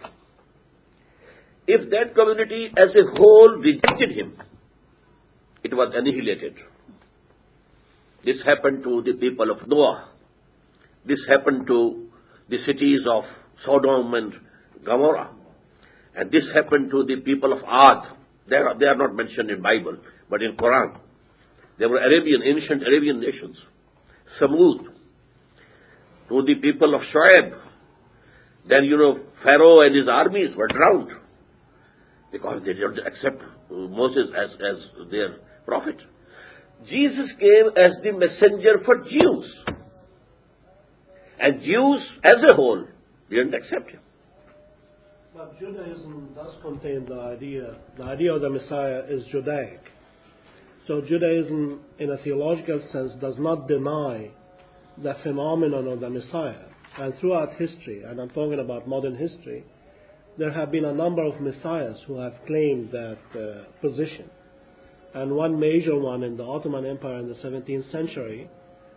if that community as a whole rejected him, it was annihilated. This happened to the people of Noah. This happened to the cities of Sodom and Gomorrah. And this happened to the people of Ad. They are not mentioned in Bible, but in Quran. They were ancient Arabian nations. Samud. To the people of Shoaib. Then, Pharaoh and his armies were drowned because they didn't accept Moses as their prophet. Jesus came as the messenger for Jews. And Jews as a whole didn't accept him. But Judaism does contain the idea of the Messiah is Judaic. So Judaism, in a theological sense, does not deny the phenomenon of the Messiah. And throughout history, and I'm talking about modern history, there have been a number of messiahs who have claimed that position. And one major one in the Ottoman Empire in the 17th century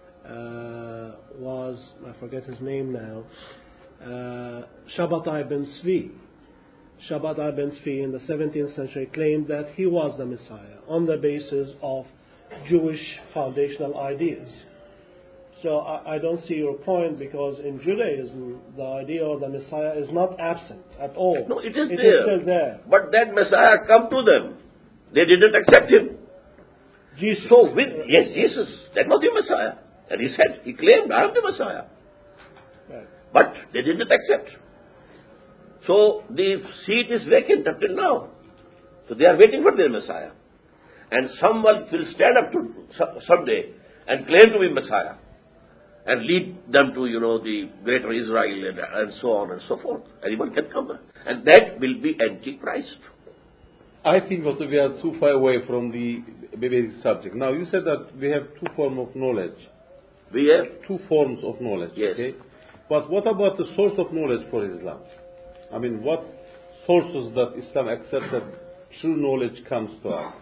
was, I forget his name now, Shabbatai ben Tzvi. Shabbatai ben Tzvi in the 17th century claimed that he was the Messiah on the basis of Jewish foundational ideas. So I don't see your point, because in Judaism, the idea of the Messiah is not absent at all. No, it is there. It is still there. But that Messiah come to them. They didn't accept him. Jesus. So Jesus, that was the Messiah. And he claimed, I am the Messiah. Right. But they didn't accept. So the seat is vacant until now. So they are waiting for their Messiah. And someone will stand up to someday and claim to be Messiah and lead them to, the greater Israel and so on and so forth. Anyone can come. And that will be Antichrist. I think also we are too far away from the basic subject. Now, you said that we have two forms of knowledge. We have? Two forms of knowledge. Yes. Okay? But what about the source of knowledge for Islam? I mean, what sources that Islam accepts that true knowledge comes to us?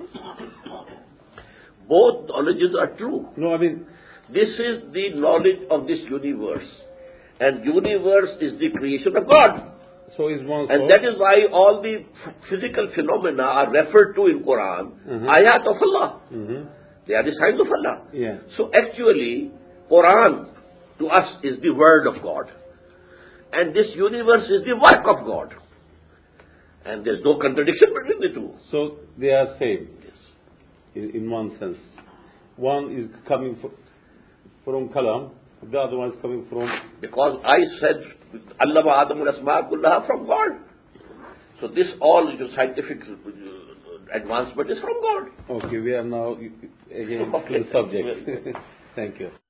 Both knowledges are true. No, I mean, this is the knowledge of this universe. And universe is the creation of God. So is one source. And that is why all the physical phenomena are referred to in Quran, ayat of Allah. They are the signs of Allah. Yeah. So actually, Quran to us is the word of God. And this universe is the work of God. And there's no contradiction between the two. So they are same. Yes. In one sense. One is coming from Kalam, the other one is coming from... Because I said, Allama Adamul Asma Kullaha from God. So this all scientific advancement is from God. Okay, we are now again to the subject. Thank you.